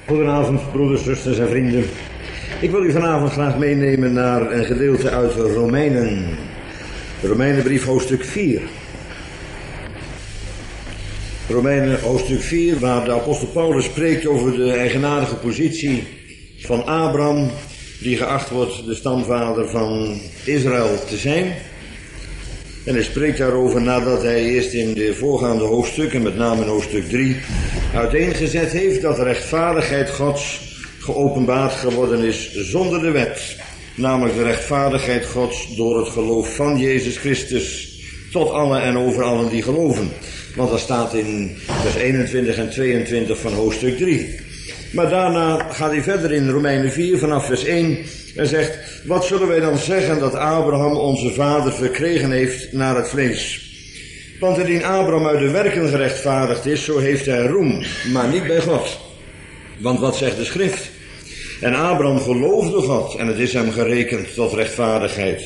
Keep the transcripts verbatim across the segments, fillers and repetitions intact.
Goedenavond, broeders, zusters en vrienden. Ik wil u vanavond graag meenemen naar een gedeelte uit Romeinen. De Romeinenbrief, hoofdstuk vier. Romeinen, hoofdstuk vier, waar de apostel Paulus spreekt over de eigenaardige positie van Abraham, die geacht wordt de stamvader van Israël te zijn. En hij spreekt daarover nadat hij eerst in de voorgaande hoofdstukken, met name in hoofdstuk drie, uiteengezet heeft dat de rechtvaardigheid Gods geopenbaard geworden is zonder de wet. Namelijk de rechtvaardigheid Gods door het geloof van Jezus Christus tot allen en over allen die geloven. Want dat staat in vers eenentwintig en tweeëntwintig van hoofdstuk drie. Maar daarna gaat hij verder in Romeinen vier vanaf vers één en zegt: wat zullen wij dan zeggen dat Abraham onze vader verkregen heeft naar het vlees? Want indien Abraham uit de werken gerechtvaardigd is, zo heeft hij roem, maar niet bij God. Want wat zegt de schrift? En Abraham geloofde God en het is hem gerekend tot rechtvaardigheid.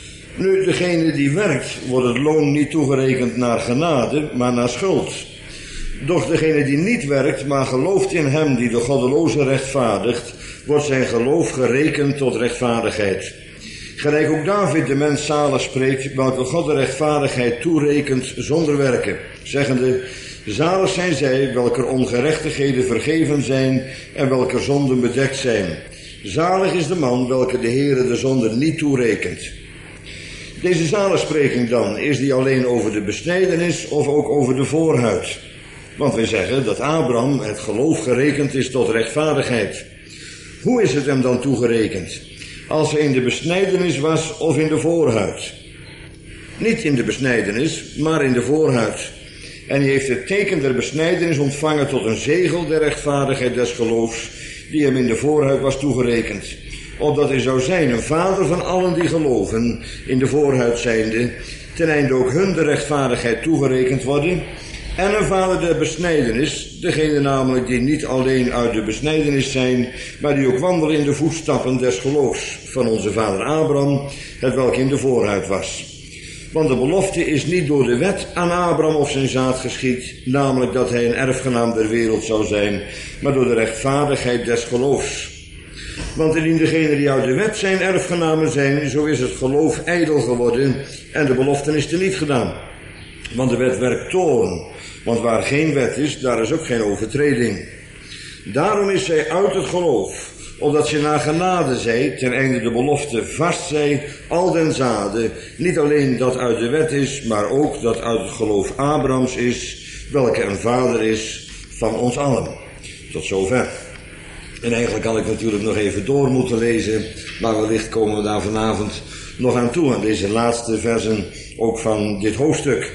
Nu, degene die werkt, wordt het loon niet toegerekend naar genade, maar naar schuld. Doch degene die niet werkt, maar gelooft in hem die de goddeloze rechtvaardigt, wordt zijn geloof gerekend tot rechtvaardigheid. Gelijk ook David de mens zalig spreekt, welke God de rechtvaardigheid toerekent zonder werken, zeggende: zalig zijn zij, welker ongerechtigheden vergeven zijn en welker zonden bedekt zijn. Zalig is de man, welke de Heere de zonde niet toerekent. Deze zaligspreking dan, is die alleen over de besnijdenis of ook over de voorhuid? Want wij zeggen dat Abraham het geloof gerekend is tot rechtvaardigheid. Hoe is het hem dan toegerekend? Als hij in de besnijdenis was of in de voorhuid? Niet in de besnijdenis, maar in de voorhuid. En hij heeft het teken der besnijdenis ontvangen tot een zegel der rechtvaardigheid des geloofs, die hem in de voorhuid was toegerekend. Opdat hij zou zijn een vader van allen die geloven, in de voorhuid zijnde, ten einde ook hun de rechtvaardigheid toegerekend worden. En een vader der besnijdenis, degene namelijk die niet alleen uit de besnijdenis zijn, maar die ook wandelen in de voetstappen des geloofs van onze vader Abraham, hetwelk in de voorhuid was. Want de belofte is niet door de wet aan Abraham of zijn zaad geschied, namelijk dat hij een erfgenaam der wereld zou zijn, maar door de rechtvaardigheid des geloofs. Want indien degenen die uit de wet zijn erfgenamen zijn, zo is het geloof ijdel geworden en de belofte is teniet gedaan. Want de wet werkt toorn, want waar geen wet is, daar is ook geen overtreding. Daarom is zij uit het geloof, opdat ze naar genade zij, ten einde de belofte vast zij, al den zaden, niet alleen dat uit de wet is, maar ook dat uit het geloof Abrahams is, welke een vader is van ons allen. Tot zover. En eigenlijk had ik natuurlijk nog even door moeten lezen, maar wellicht komen we daar vanavond nog aan toe, aan deze laatste versen ook van dit hoofdstuk.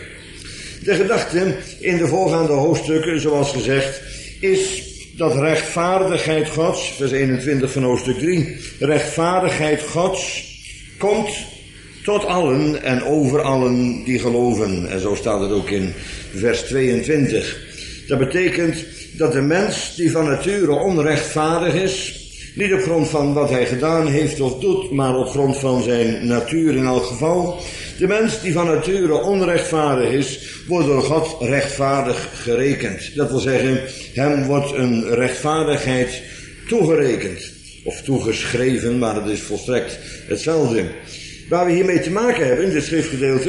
De gedachte in de voorgaande hoofdstukken, zoals gezegd, is dat rechtvaardigheid Gods, vers eenentwintig van hoofdstuk drie, rechtvaardigheid Gods komt tot allen en over allen die geloven. En zo staat het ook in vers tweeëntwintig. Dat betekent dat de mens die van nature onrechtvaardig is, niet op grond van wat hij gedaan heeft of doet, maar op grond van zijn natuur in elk geval. De mens die van nature onrechtvaardig is, wordt door God rechtvaardig gerekend. Dat wil zeggen, hem wordt een rechtvaardigheid toegerekend. Of toegeschreven, maar het is volstrekt hetzelfde. Waar we hiermee te maken hebben in dit schriftgedeelte,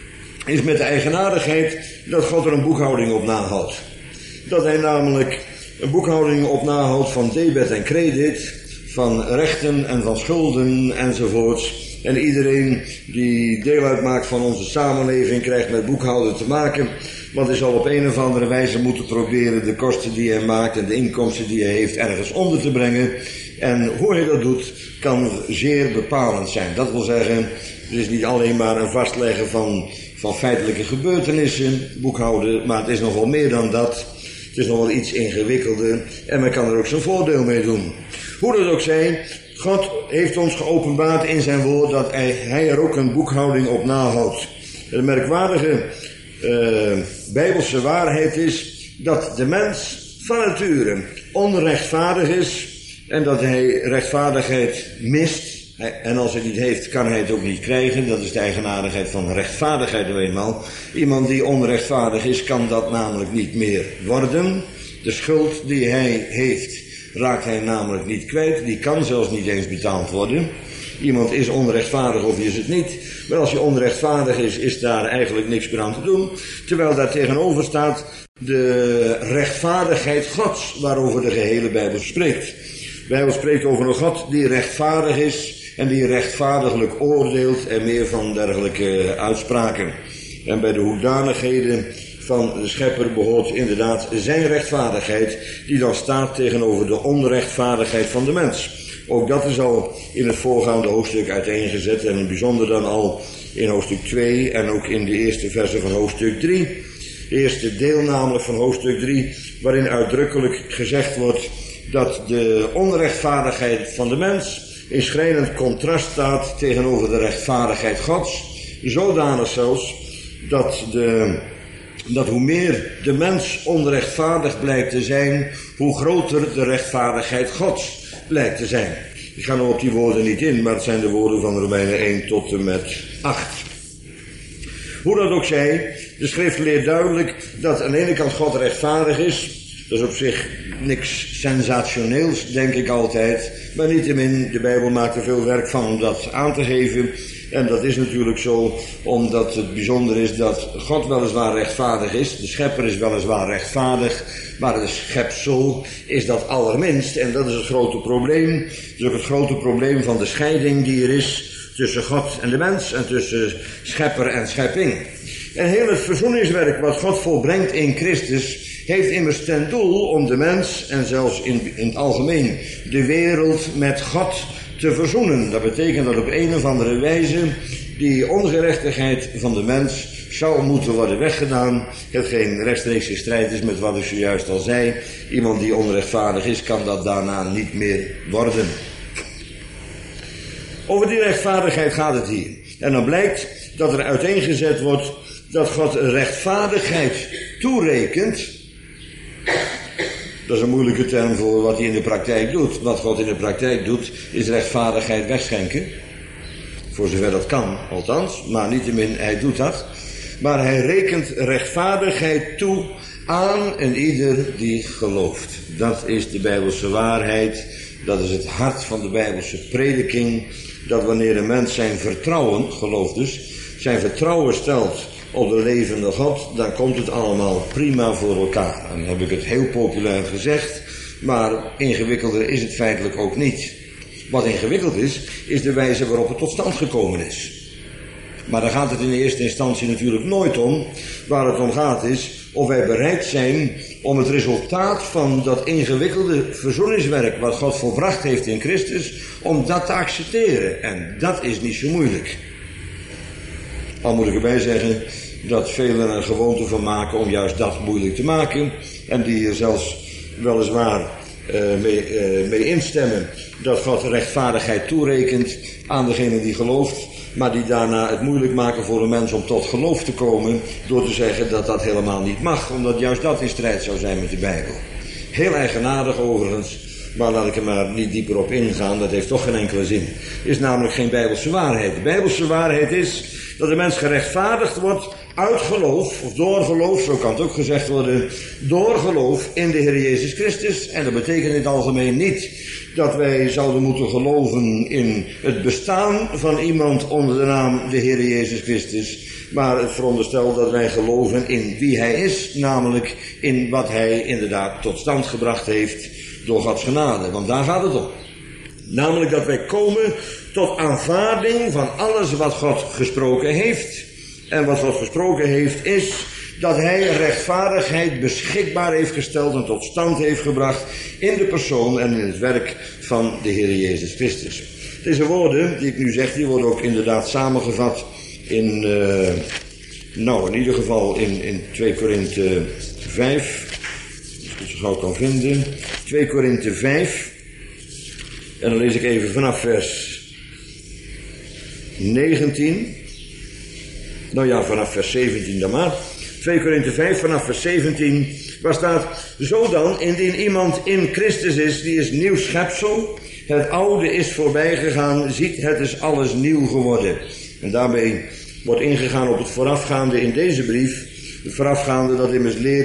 is met de eigenaardigheid dat God er een boekhouding op nahoudt. Dat hij namelijk een boekhouding op nahoudt van debet en credit, van rechten en van schulden enzovoorts. En iedereen die deel uitmaakt van onze samenleving krijgt met boekhouden te maken. Want hij zal op een of andere wijze moeten proberen de kosten die hij maakt en de inkomsten die hij heeft ergens onder te brengen. En hoe hij dat doet kan zeer bepalend zijn. Dat wil zeggen, het is niet alleen maar een vastleggen van, van feitelijke gebeurtenissen, boekhouden, maar het is nog wel meer dan dat. Het is nog wel iets ingewikkelder en men kan er ook zijn voordeel mee doen. Hoe dat ook zij, God heeft ons geopenbaard in zijn woord dat hij, hij er ook een boekhouding op nahoudt. De merkwaardige uh, bijbelse waarheid is dat de mens van nature onrechtvaardig is en dat hij rechtvaardigheid mist. En als hij het niet heeft, kan hij het ook niet krijgen. Dat is de eigenaardigheid van rechtvaardigheid nou eenmaal. Iemand die onrechtvaardig is, kan dat namelijk niet meer worden. De schuld die hij heeft, raakt hij namelijk niet kwijt. Die kan zelfs niet eens betaald worden. Iemand is onrechtvaardig of is het niet. Maar als hij onrechtvaardig is, is daar eigenlijk niks meer aan te doen. Terwijl daar tegenover staat de rechtvaardigheid Gods, waarover de gehele Bijbel spreekt. De Bijbel spreekt over een God die rechtvaardig is en die rechtvaardiglijk oordeelt en meer van dergelijke uitspraken. En bij de hoedanigheden van de schepper behoort inderdaad zijn rechtvaardigheid, die dan staat tegenover de onrechtvaardigheid van de mens. Ook dat is al in het voorgaande hoofdstuk uiteengezet en in het bijzonder dan al in hoofdstuk twee en ook in de eerste verse van hoofdstuk drie. De eerste deel namelijk van hoofdstuk drie, waarin uitdrukkelijk gezegd wordt dat de onrechtvaardigheid van de mens in schrijnend contrast staat tegenover de rechtvaardigheid Gods. Zodanig zelfs dat, de, dat hoe meer de mens onrechtvaardig blijkt te zijn, hoe groter de rechtvaardigheid Gods blijkt te zijn. Ik ga nog op die woorden niet in, maar het zijn de woorden van Romeinen één tot en met acht. Hoe dat ook zij, de schrift leert duidelijk dat aan de ene kant God rechtvaardig is. Dat is op zich niks sensationeels, denk ik altijd. Maar niettemin, de Bijbel maakt er veel werk van om dat aan te geven. En dat is natuurlijk zo, omdat het bijzonder is dat God weliswaar rechtvaardig is. De schepper is weliswaar rechtvaardig, maar de schepsel is dat allerminst. En dat is het grote probleem. Dat is ook het grote probleem van de scheiding die er is tussen God en de mens en tussen schepper en schepping. En heel het verzoeningswerk wat God volbrengt in Christus heeft immers ten doel om de mens en zelfs in, in het algemeen de wereld met God te verzoenen. Dat betekent dat op een of andere wijze die ongerechtigheid van de mens zou moeten worden weggedaan. Hetgeen rechtstreeks in strijd is met wat ik zojuist al zei. Iemand die onrechtvaardig is, kan dat daarna niet meer worden. Over die rechtvaardigheid gaat het hier. En dan blijkt dat er uiteengezet wordt dat God rechtvaardigheid toerekent. Dat is een moeilijke term voor wat hij in de praktijk doet. Wat God in de praktijk doet, is rechtvaardigheid wegschenken. Voor zover dat kan, althans. Maar niettemin, hij doet dat. Maar hij rekent rechtvaardigheid toe aan en ieder die gelooft. Dat is de Bijbelse waarheid. Dat is het hart van de Bijbelse prediking. Dat wanneer een mens zijn vertrouwen, geloof dus, zijn vertrouwen stelt op de levende God, dan komt het allemaal prima voor elkaar. Dan heb ik het heel populair gezegd, maar ingewikkelder is het feitelijk ook niet. Wat ingewikkeld is, is de wijze waarop het tot stand gekomen is. Maar daar gaat het in de eerste instantie natuurlijk nooit om. Waar het om gaat is of wij bereid zijn om het resultaat van dat ingewikkelde verzoeningswerk wat God volbracht heeft in Christus, om dat te accepteren. En dat is niet zo moeilijk. Al moet ik erbij zeggen dat velen er een gewoonte van maken om juist dat moeilijk te maken. En die hier zelfs weliswaar uh, mee, uh, mee instemmen dat God rechtvaardigheid toerekent aan degene die gelooft. Maar die daarna het moeilijk maken voor een mens om tot geloof te komen. Door te zeggen dat dat helemaal niet mag. Omdat juist dat in strijd zou zijn met de Bijbel. Heel eigenaardig overigens. Maar laat ik er maar niet dieper op ingaan. Dat heeft toch geen enkele zin. Is namelijk geen Bijbelse waarheid. De Bijbelse waarheid is dat de mens gerechtvaardigd wordt uit geloof. Of door geloof, zo kan het ook gezegd worden. Door geloof in de Heer Jezus Christus. En dat betekent in het algemeen niet dat wij zouden moeten geloven in het bestaan van iemand onder de naam de Heer Jezus Christus. Maar het veronderstelt dat wij geloven in wie Hij is. Namelijk in wat Hij inderdaad tot stand gebracht heeft door Gods genade. Want daar gaat het om. Namelijk dat wij komen tot aanvaarding van alles wat God gesproken heeft. En wat God gesproken heeft is dat Hij rechtvaardigheid beschikbaar heeft gesteld en tot stand heeft gebracht in de persoon en in het werk van de Heer Jezus Christus. Deze woorden die ik nu zeg, die worden ook inderdaad samengevat in, uh, nou in ieder geval in, in twee Korinthe vijf, als ik het zo gauw kan vinden, twee Korinthe vijf, en dan lees ik even vanaf vers negentien, nou ja, vanaf vers zeventien dan maar. twee Korinthe vijf vanaf vers zeventien, waar staat: zo dan, indien iemand in Christus is, die is nieuw schepsel, het oude is voorbij gegaan, ziet, het is alles nieuw geworden. En daarmee wordt ingegaan op het voorafgaande in deze brief. Het voorafgaande dat immers leert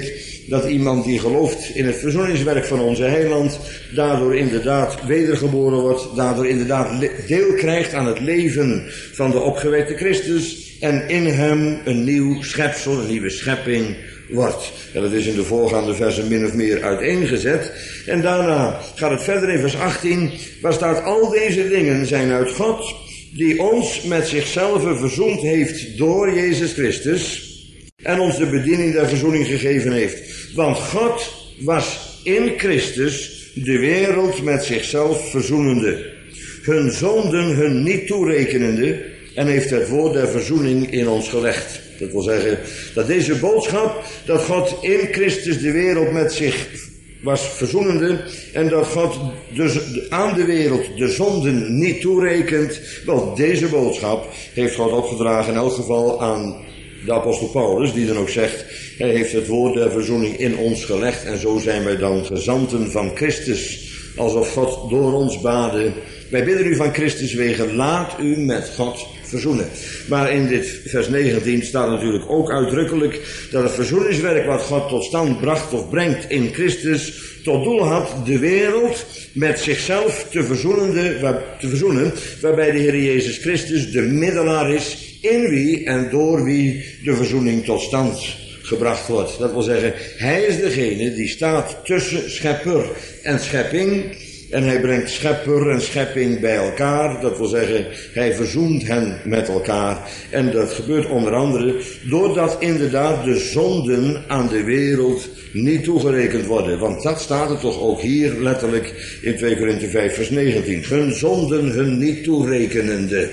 dat iemand die gelooft in het verzoeningswerk van onze heiland daardoor inderdaad wedergeboren wordt, daardoor inderdaad deel krijgt aan het leven van de opgewekte Christus en in hem een nieuw schepsel, een nieuwe schepping wordt. En dat is in de voorgaande versen min of meer uiteengezet. En daarna gaat het verder in vers achttien, waar staat: al deze dingen zijn uit God, die ons met zichzelf verzoend heeft door Jezus Christus en ons de bediening der verzoening gegeven heeft. Want God was in Christus de wereld met zichzelf verzoenende, hun zonden hun niet toerekenende, en heeft het woord der verzoening in ons gelegd. Dat wil zeggen dat deze boodschap, dat God in Christus de wereld met zich was verzoenende en dat God dus aan de wereld de zonden niet toerekent, wel, deze boodschap heeft God opgedragen in elk geval aan de apostel Paulus, die dan ook zegt, hij heeft het woord der verzoening in ons gelegd en zo zijn wij dan gezanten van Christus, alsof God door ons bade: wij bidden u van Christus wegen, laat u met God verzoenen. Maar in dit vers negentien staat natuurlijk ook uitdrukkelijk dat het verzoeningswerk wat God tot stand bracht of brengt in Christus tot doel had de wereld met zichzelf te, verzoenende, te verzoenen, waarbij de Heer Jezus Christus de middelaar is, in wie en door wie de verzoening tot stand gebracht wordt. Dat wil zeggen, hij is degene die staat tussen schepper en schepping. En hij brengt schepper en schepping bij elkaar. Dat wil zeggen, hij verzoent hen met elkaar. En dat gebeurt onder andere doordat inderdaad de zonden aan de wereld niet toegerekend worden. Want dat staat er toch ook hier letterlijk in twee Korinthe vijf vers negentien. Hun zonden hun niet toerekenende.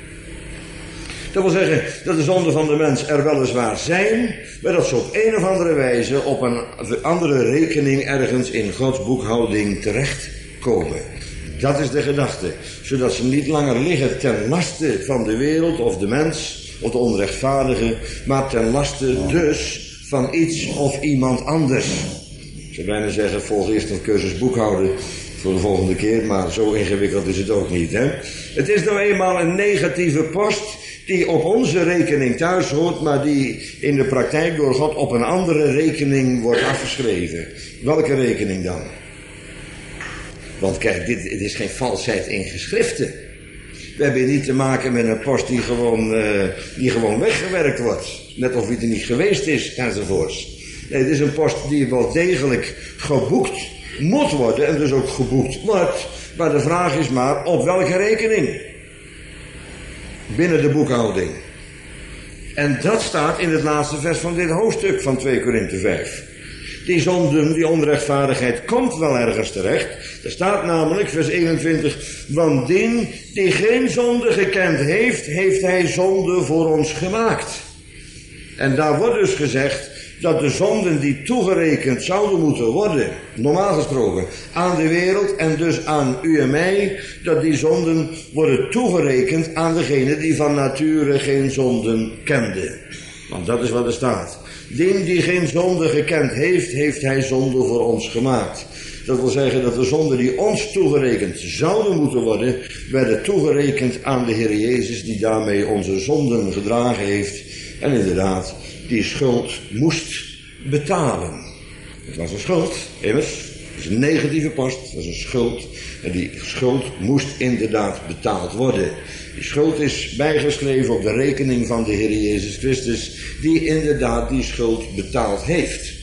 Dat wil zeggen dat de zonden van de mens er weliswaar zijn, maar dat ze op een of andere wijze op een andere rekening ergens in Gods boekhouding terecht komen. Dat is de gedachte. Zodat ze niet langer liggen ten laste van de wereld of de mens of de onrechtvaardige, maar ten laste dus van iets of iemand anders. Ik zou bijna zeggen, volg eerst een cursus boekhouden voor de volgende keer, maar zo ingewikkeld is het ook niet, hè? Het is nou eenmaal een negatieve post die op onze rekening thuis hoort, maar die in de praktijk door God op een andere rekening wordt afgeschreven. Welke rekening dan? Want kijk, dit, dit is geen valsheid in geschriften. We hebben hier niet te maken met een post die gewoon, uh, die gewoon weggewerkt wordt. Net of het er niet geweest is, enzovoorts. Nee, het is een post die wel degelijk geboekt moet worden en dus ook geboekt wordt. Maar de vraag is maar, op welke rekening? Binnen de boekhouding. En dat staat in het laatste vers van dit hoofdstuk van twee Korinthe vijf. Die zonden, die onrechtvaardigheid komt wel ergens terecht. Er staat namelijk, vers eenentwintig, want die die geen zonde gekend heeft, heeft hij zonde voor ons gemaakt. En daar wordt dus gezegd dat de zonden die toegerekend zouden moeten worden, normaal gesproken, aan de wereld en dus aan u en mij, dat die zonden worden toegerekend aan degene die van nature geen zonden kende. Want dat is wat er staat. Die die geen zonde gekend heeft, heeft hij zonde voor ons gemaakt. Dat wil zeggen dat de zonden die ons toegerekend zouden moeten worden, werden toegerekend aan de Heer Jezus, die daarmee onze zonden gedragen heeft. En inderdaad, die schuld moest betalen. Het was een schuld, immers. Het is een negatieve post, dat is een schuld. En die schuld moest inderdaad betaald worden. Die schuld is bijgeschreven op de rekening van de Heer Jezus Christus, die inderdaad die schuld betaald heeft.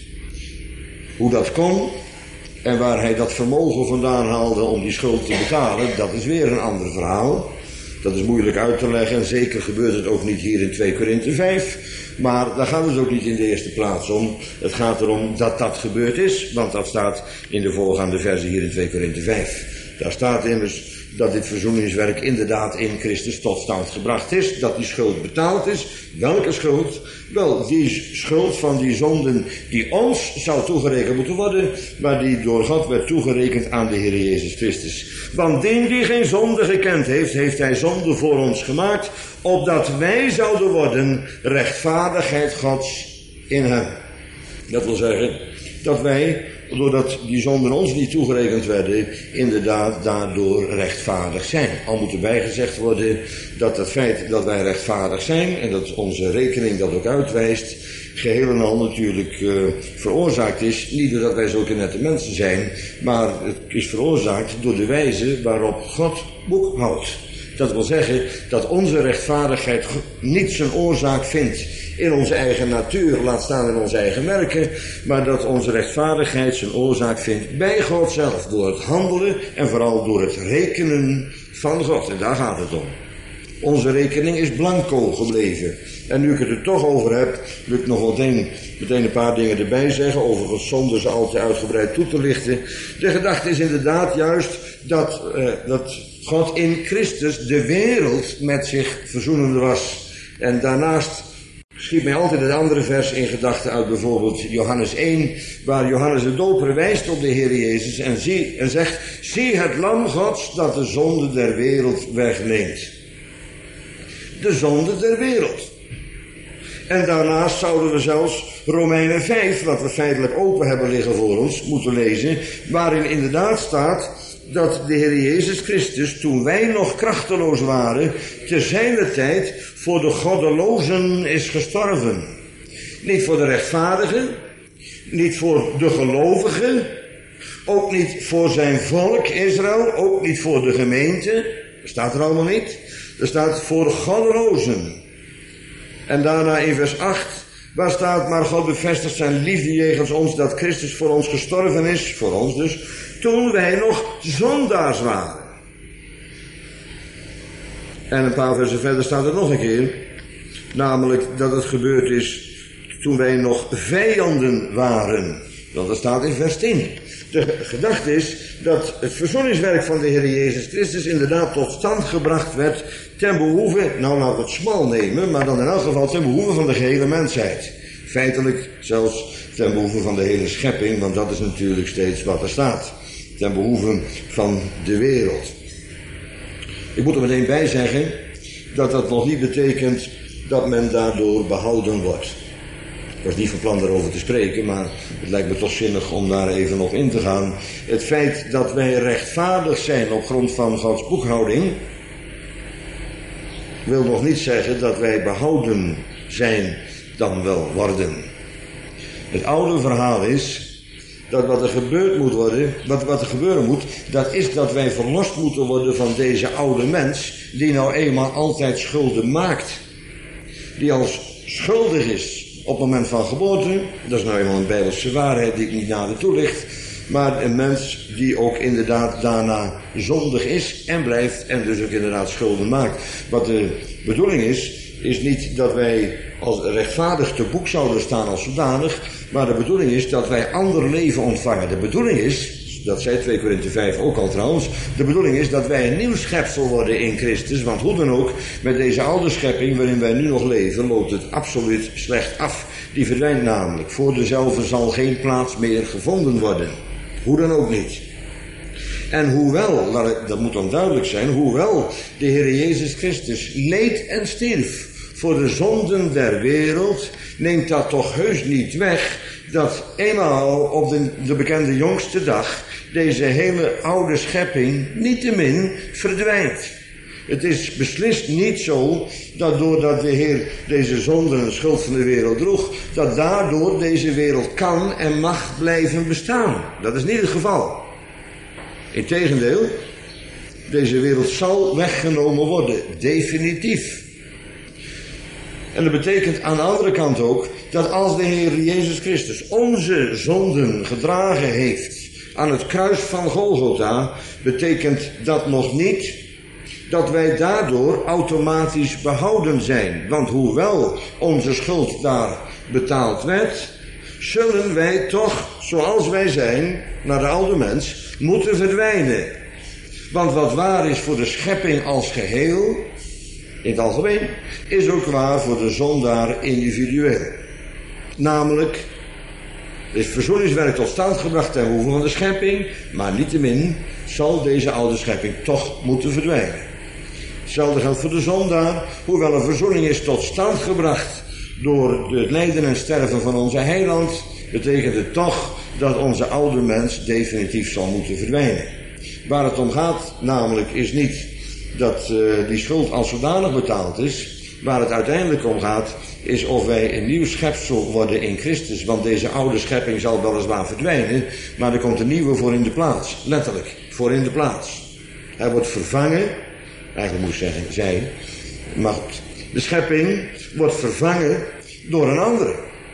Hoe dat kon en waar hij dat vermogen vandaan haalde om die schuld te betalen, dat is weer een ander verhaal. Dat is moeilijk uit te leggen en zeker gebeurt het ook niet hier in twee Korinthe vijf. Maar daar gaat het ook niet in de eerste plaats om. Het gaat erom dat dat gebeurd is, want dat staat in de voorgaande versen hier in twee Korinthe vijf. Daar staat immers dat dit verzoeningswerk inderdaad in Christus tot stand gebracht is, dat die schuld betaald is. Welke schuld? Wel, die schuld van die zonden die ons zou toegerekend moeten worden, maar die door God werd toegerekend aan de Heer Jezus Christus. Want die die geen zonde gekend heeft, heeft hij zonde voor ons gemaakt, opdat wij zouden worden rechtvaardigheid Gods in hem. Dat wil zeggen dat wij, doordat die zonden ons niet toegerekend werden, inderdaad daardoor rechtvaardig zijn. Al moet erbij gezegd worden dat het feit dat wij rechtvaardig zijn en dat onze rekening dat ook uitwijst, geheel en al natuurlijk uh, veroorzaakt is, niet doordat wij zulke nette mensen zijn, maar het is veroorzaakt door de wijze waarop God boekhoudt. Dat wil zeggen dat onze rechtvaardigheid niet zijn oorzaak vindt in onze eigen natuur, laat staan in onze eigen werken, maar dat onze rechtvaardigheid zijn oorzaak vindt bij God zelf, door het handelen en vooral door het rekenen van God. En daar gaat het om. Onze rekening is blanco gebleven. En nu ik het er toch over heb, wil ik nog meteen, meteen een paar dingen erbij zeggen, overigens zonder ze al te uitgebreid toe te lichten. De gedachte is inderdaad juist dat, uh, dat God in Christus de wereld met zich verzoenende was. En daarnaast schiet mij altijd het andere vers in gedachten uit, bijvoorbeeld Johannes één, waar Johannes de Doper wijst op de Heer Jezus en, zie, en zegt, zie het lam Gods dat de zonde der wereld wegneemt. De zonde der wereld. En daarnaast zouden we zelfs Romeinen vijf, wat we feitelijk open hebben liggen voor ons, moeten lezen, waarin inderdaad staat dat de Heer Jezus Christus, toen wij nog krachteloos waren, te zijner tijd voor de goddelozen is gestorven. Niet voor de rechtvaardigen, niet voor de gelovigen, ook niet voor zijn volk Israël, ook niet voor de gemeente, dat staat er allemaal niet. Er staat voor de goddelozen. En daarna in vers acht, waar staat, maar God bevestigt zijn liefde jegens ons, dat Christus voor ons gestorven is, voor ons dus, toen wij nog zondaars waren. En een paar versen verder staat er nog een keer, namelijk dat het gebeurd is toen wij nog vijanden waren. Dat staat in vers tien. De gedachte is dat het verzoeningswerk van de Heer Jezus Christus inderdaad tot stand gebracht werd ten behoeve, nou laten we het smal nemen, maar dan in elk geval ten behoeve van de gehele mensheid. Feitelijk zelfs ten behoeve van de hele schepping, want dat is natuurlijk steeds wat er staat. Ten behoeve van de wereld. Ik moet er meteen bij zeggen dat dat nog niet betekent dat men daardoor behouden wordt. Ik was niet van plan daarover te spreken, maar het lijkt me toch zinnig om daar even op in te gaan. Het feit dat wij rechtvaardig zijn op grond van Gods boekhouding, wil nog niet zeggen dat wij behouden zijn dan wel worden. Het oude verhaal is dat wat er gebeurd moet worden, wat, wat er gebeuren moet, dat is dat wij verlost moeten worden van deze oude mens, die nou eenmaal altijd schulden maakt. Die als schuldig is op het moment van geboorte, dat is nou eenmaal een bijbelse waarheid die ik niet nader toelicht, maar een mens die ook inderdaad daarna zondig is en blijft en dus ook inderdaad schulden maakt. Wat de bedoeling is, is niet dat wij als rechtvaardig te boek zouden staan als zodanig, maar de bedoeling is dat wij ander leven ontvangen. De bedoeling is, dat zei twee Korinthe vijf ook al trouwens, de bedoeling is dat wij een nieuw schepsel worden in Christus, want hoe dan ook, met deze oude schepping waarin wij nu nog leven, loopt het absoluut slecht af. Die verdwijnt namelijk. Voor dezelfde zal geen plaats meer gevonden worden. Hoe dan ook niet. En hoewel, dat moet dan duidelijk zijn, hoewel de Heer Jezus Christus leed en stierf voor de zonden der wereld, neemt dat toch heus niet weg dat eenmaal op de, de bekende jongste dag deze hele oude schepping niettemin verdwijnt. Het is beslist niet zo dat doordat de Heer deze zonden en schuld van de wereld droeg, dat daardoor deze wereld kan en mag blijven bestaan. Dat is niet het geval. Integendeel, deze wereld zal weggenomen worden, definitief. En dat betekent aan de andere kant ook dat als de Heer Jezus Christus onze zonden gedragen heeft aan het kruis van Golgotha, betekent dat nog niet dat wij daardoor automatisch behouden zijn. Want hoewel onze schuld daar betaald werd, zullen wij toch, zoals wij zijn, naar de oude mens, moeten verdwijnen. Want wat waar is voor de schepping als geheel, in het algemeen, is ook waar voor de zondaar individueel. Namelijk, is verzoeningswerk tot stand gebracht ten behoeve van de schepping, maar niettemin zal deze oude schepping toch moeten verdwijnen. Hetzelfde geldt voor de zondaar, hoewel een verzoening is tot stand gebracht door het lijden en sterven van onze heiland, betekent het toch dat onze oude mens definitief zal moeten verdwijnen. Waar het om gaat namelijk is niet dat uh, die schuld als zodanig betaald is, Waar het uiteindelijk om gaat, is of wij een nieuw schepsel worden in Christus. Want deze oude schepping zal weliswaar verdwijnen, maar er komt een nieuwe voor in de plaats. Letterlijk, voor in de plaats. Hij wordt vervangen, eigenlijk moet ik zeggen, zij, maar goed. De schepping wordt vervangen door een andere.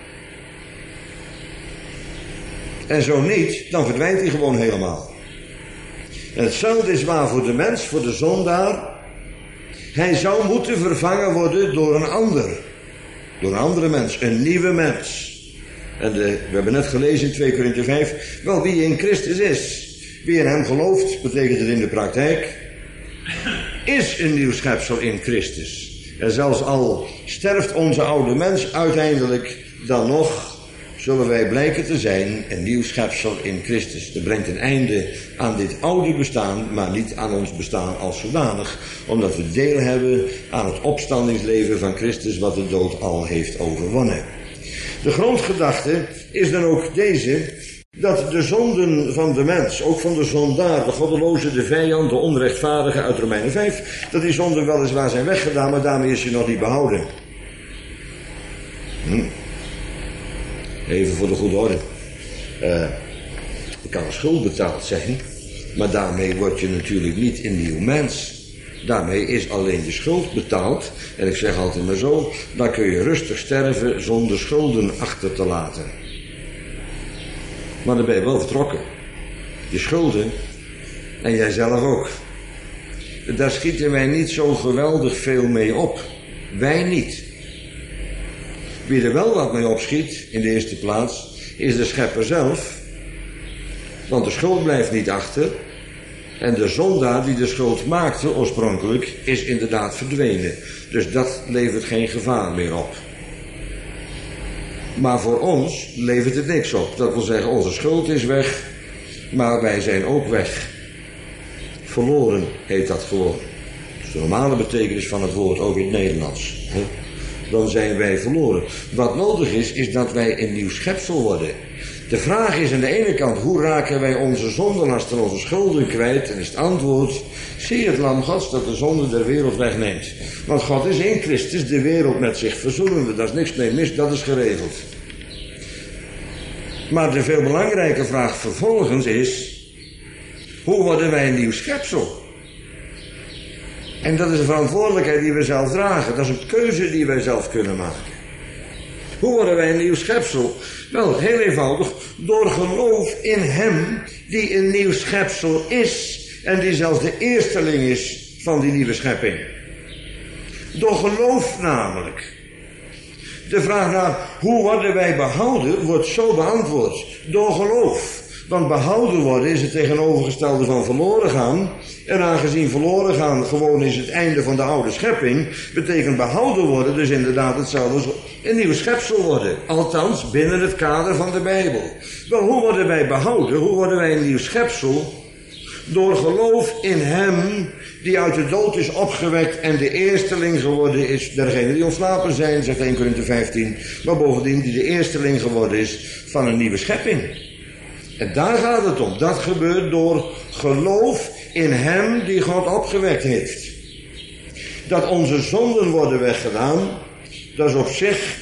En zo niet, dan verdwijnt hij gewoon helemaal. En hetzelfde is waar voor de mens, voor de zondaar. Hij zou moeten vervangen worden door een ander. Door een andere mens, een nieuwe mens. En de, we hebben net gelezen in twee Korinthe vijf, wel wie in Christus is. Wie in hem gelooft, betekent het in de praktijk, is een nieuw schepsel in Christus. En zelfs al sterft onze oude mens uiteindelijk, dan nog zullen wij blijken te zijn een nieuw schepsel in Christus. Dat brengt een einde aan dit oude bestaan, maar niet aan ons bestaan als zodanig, omdat we deel hebben aan het opstandingsleven van Christus, wat de dood al heeft overwonnen. De grondgedachte is dan ook deze, dat de zonden van de mens, ook van de zondaar, de goddeloze, de vijand, de onrechtvaardige uit Romeinen vijf, dat die zonden weliswaar zijn weggedaan, maar daarmee is hij nog niet behouden. Hm. Even voor de goede orde. Uh, er kan schuld betaald zijn, maar daarmee word je natuurlijk niet een nieuw mens. Daarmee is alleen de schuld betaald. En ik zeg altijd maar zo, dan kun je rustig sterven zonder schulden achter te laten. Maar dan ben je wel vertrokken. Je schulden, en jijzelf ook. Daar schieten wij niet zo geweldig veel mee op. Wij niet. Wie er wel wat mee opschiet, in de eerste plaats, is de schepper zelf. Want de schuld blijft niet achter. En de zondaar die de schuld maakte oorspronkelijk, is inderdaad verdwenen. Dus dat levert geen gevaar meer op. Maar voor ons levert het niks op. Dat wil zeggen, onze schuld is weg, maar wij zijn ook weg. Verloren heet dat gewoon. Dat is de normale betekenis van het woord, ook in het Nederlands. Dan zijn wij verloren. Wat nodig is, is dat wij een nieuw schepsel worden. De vraag is aan de ene kant, hoe raken wij onze zondenlast en onze schulden kwijt? En is het antwoord, zie het lam Gods dat de zonde der wereld wegneemt. Want God is in Christus de wereld met zich verzoenende. Daar is niks mee mis, dat is geregeld. Maar de veel belangrijke vraag vervolgens is, hoe worden wij een nieuw schepsel? En dat is een verantwoordelijkheid die we zelf dragen. Dat is een keuze die wij zelf kunnen maken. Hoe worden wij een nieuw schepsel? Wel, heel eenvoudig, door geloof in hem die een nieuw schepsel is en die zelfs de eersteling is van die nieuwe schepping. Door geloof namelijk. De vraag naar hoe worden wij behouden wordt zo beantwoord. Door geloof. Want behouden worden is het tegenovergestelde van verloren gaan. En aangezien verloren gaan gewoon is het einde van de oude schepping, betekent behouden worden dus inderdaad hetzelfde als een nieuw schepsel worden. Althans binnen het kader van de Bijbel. Wel, hoe worden wij behouden? Hoe worden wij een nieuw schepsel? Door geloof in hem die uit de dood is opgewekt en de eersteling geworden is, dergenen die ontslapen zijn, zegt eerste Korinthe vijftien, maar bovendien die de eersteling geworden is van een nieuwe schepping. En daar gaat het om. Dat gebeurt door geloof in hem die God opgewekt heeft. Dat onze zonden worden weggedaan, dat is op zich,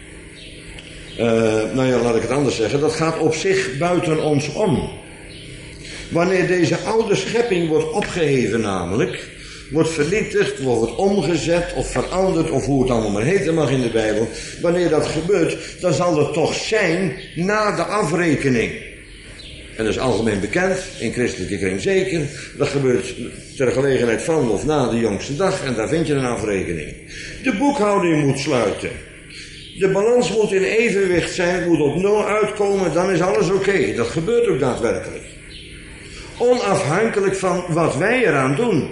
uh, nou ja, laat ik het anders zeggen, dat gaat op zich buiten ons om. Wanneer deze oude schepping wordt opgeheven namelijk, wordt vernietigd, wordt omgezet of veranderd of hoe het allemaal maar heten mag in de Bijbel. Wanneer dat gebeurt, dan zal het toch zijn na de afrekening. En dat is algemeen bekend, in christelijke kring zeker. Dat gebeurt ter gelegenheid van of na de jongste dag en daar vind je een afrekening. De boekhouding moet sluiten. De balans moet in evenwicht zijn, het moet op nul uitkomen, dan is alles oké. Okay. Dat gebeurt ook daadwerkelijk. Onafhankelijk van wat wij eraan doen.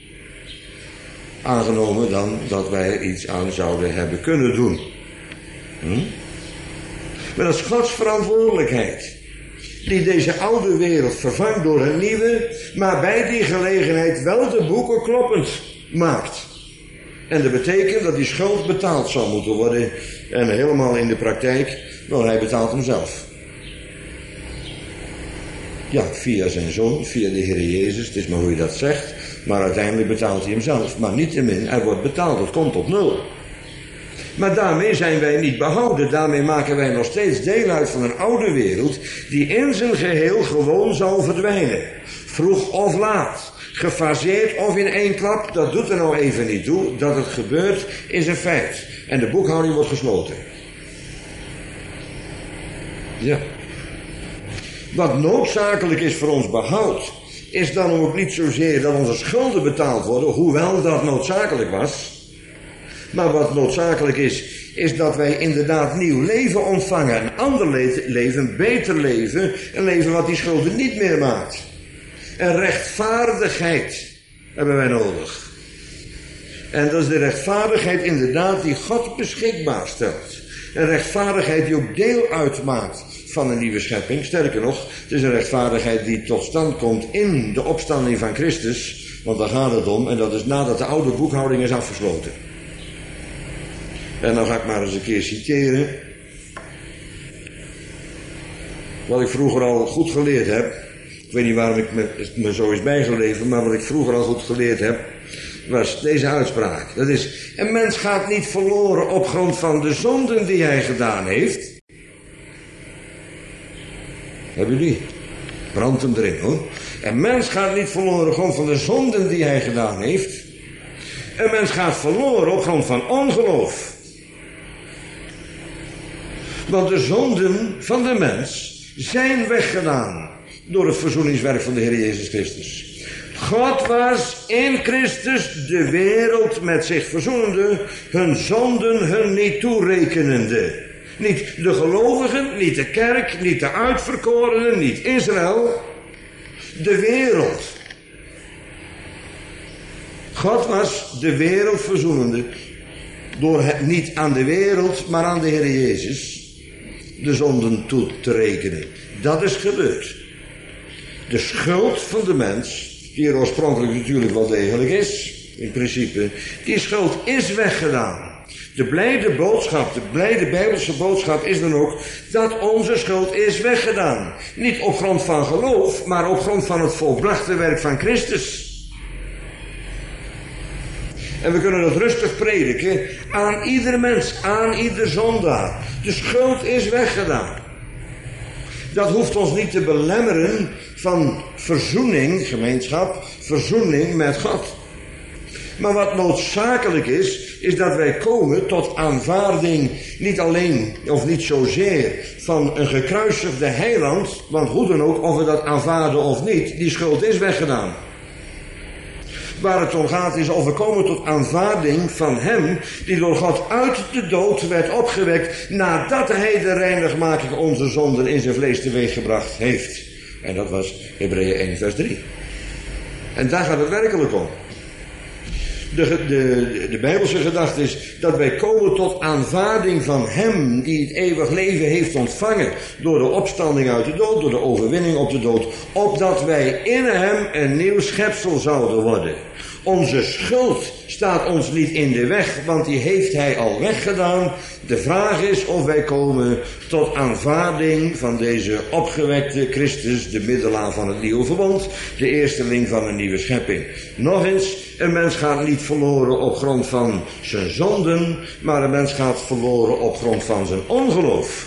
Aangenomen dan dat wij er iets aan zouden hebben kunnen doen. Hm? Maar dat is Gods verantwoordelijkheid. Die deze oude wereld vervangt door een nieuwe, maar bij die gelegenheid wel de boeken kloppend maakt. En dat betekent dat die schuld betaald zal moeten worden. En helemaal in de praktijk, wel, hij betaalt hem zelf. Ja, via zijn zoon, via de Heer Jezus, het is maar hoe je dat zegt. Maar uiteindelijk betaalt hij hem zelf. Maar niettemin, hij wordt betaald, het komt op nul. Maar daarmee zijn wij niet behouden. Daarmee maken wij nog steeds deel uit van een oude wereld die in zijn geheel gewoon zal verdwijnen. Vroeg of laat. Gefaseerd of in één klap, dat doet er nou even niet toe. Dat het gebeurt is een feit. En de boekhouding wordt gesloten. Ja. Wat noodzakelijk is voor ons behoud, is dan ook niet zozeer dat onze schulden betaald worden, hoewel dat noodzakelijk was. Maar wat noodzakelijk is, is dat wij inderdaad nieuw leven ontvangen. Een ander le- leven, een beter leven, een leven wat die schulden niet meer maakt. En rechtvaardigheid hebben wij nodig. En dat is de rechtvaardigheid inderdaad die God beschikbaar stelt. Een rechtvaardigheid die ook deel uitmaakt van een nieuwe schepping. Sterker nog, het is een rechtvaardigheid die tot stand komt in de opstanding van Christus. Want daar gaat het om. En dat is nadat de oude boekhouding is afgesloten. En dan ga ik maar eens een keer citeren. Wat ik vroeger al goed geleerd heb. Ik weet niet waarom ik me, me zo is bijgeleven. Maar wat ik vroeger al goed geleerd heb. Was deze uitspraak. Dat is, een mens gaat niet verloren op grond van de zonden die hij gedaan heeft. Hebben jullie? Brandt hem erin hoor. Een mens gaat niet verloren op grond van de zonden die hij gedaan heeft. Een mens gaat verloren op grond van ongeloof. Want de zonden van de mens zijn weggedaan door het verzoeningswerk van de Heer Jezus Christus. God was in Christus de wereld met zich verzoenende, hun zonden hun niet toerekenende. Niet de gelovigen, niet de kerk, niet de uitverkorenen, niet Israël. De wereld. God was de wereld verzoenende door het niet aan de wereld, maar aan de Heer Jezus de zonden toe te rekenen. Dat is gebeurd. De schuld van de mens, die er oorspronkelijk natuurlijk wel degelijk is, in principe, die schuld is weggedaan. De blijde boodschap, de blijde Bijbelse boodschap is dan ook dat onze schuld is weggedaan. Niet op grond van geloof, maar op grond van het volbrachte werk van Christus. En we kunnen dat rustig prediken aan ieder mens, aan ieder zondaar. De schuld is weggedaan. Dat hoeft ons niet te belemmeren van verzoening, gemeenschap, verzoening met God. Maar wat noodzakelijk is, is dat wij komen tot aanvaarding niet alleen, of niet zozeer, van een gekruisigde heiland, want hoe dan ook, of we dat aanvaarden of niet, die schuld is weggedaan. Waar het om gaat is of we komen tot aanvaarding van hem die door God uit de dood werd opgewekt nadat hij de reinigmaking onze zonden in zijn vlees teweeggebracht heeft. En dat was Hebreeën één vers drie. En daar gaat het werkelijk om. De, de, de Bijbelse gedachte is dat wij komen tot aanvaarding van hem die het eeuwig leven heeft ontvangen door de opstanding uit de dood, door de overwinning op de dood, opdat wij in hem een nieuw schepsel zouden worden. Onze schuld staat ons niet in de weg, want die heeft hij al weggedaan. De vraag is of wij komen tot aanvaarding van deze opgewekte Christus, de middelaar van het nieuwe verbond, de eersteling van een nieuwe schepping. Nog eens, een mens gaat niet verloren op grond van zijn zonden, maar een mens gaat verloren op grond van zijn ongeloof.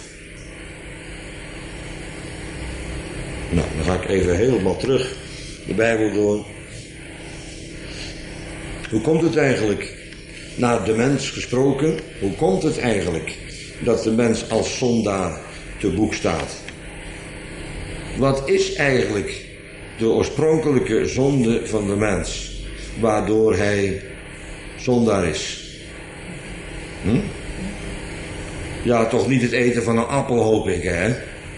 Nou, dan ga ik even helemaal terug de Bijbel door. Hoe komt het eigenlijk, naar de mens gesproken, hoe komt het eigenlijk dat de mens als zondaar te boek staat? Wat is eigenlijk de oorspronkelijke zonde van de mens, waardoor hij zondaar is? Hm? Ja, toch niet het eten van een appel, hoop ik, hè?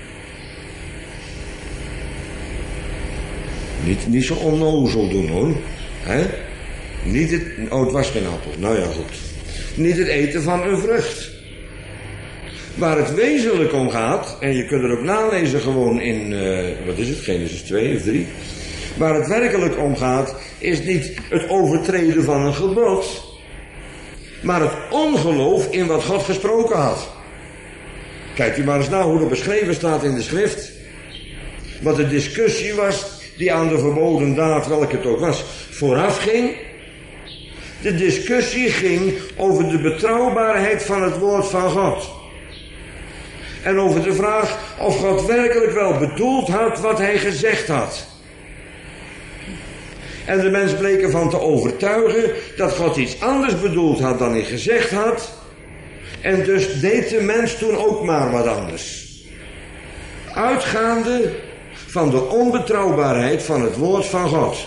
Niet, niet zo onnozel doen, hoor. Hè? Niet het, oh, het was geen appel. Nou ja, goed. Niet het eten van een vrucht. Waar het wezenlijk om gaat, en je kunt er ook nalezen gewoon in, uh, wat is het, Genesis twee of drie. Waar het werkelijk om gaat, is niet het overtreden van een gebod, maar het ongeloof in wat God gesproken had. Kijkt u maar eens naar hoe dat beschreven staat in de schrift. Wat de discussie was die aan de verboden daad, welke het ook was, vooraf ging. De discussie ging over de betrouwbaarheid van het woord van God. En over de vraag of God werkelijk wel bedoeld had wat hij gezegd had. En de mens bleek ervan te overtuigen dat God iets anders bedoeld had dan hij gezegd had. En dus deed de mens toen ook maar wat anders. Uitgaande van de onbetrouwbaarheid van het woord van God.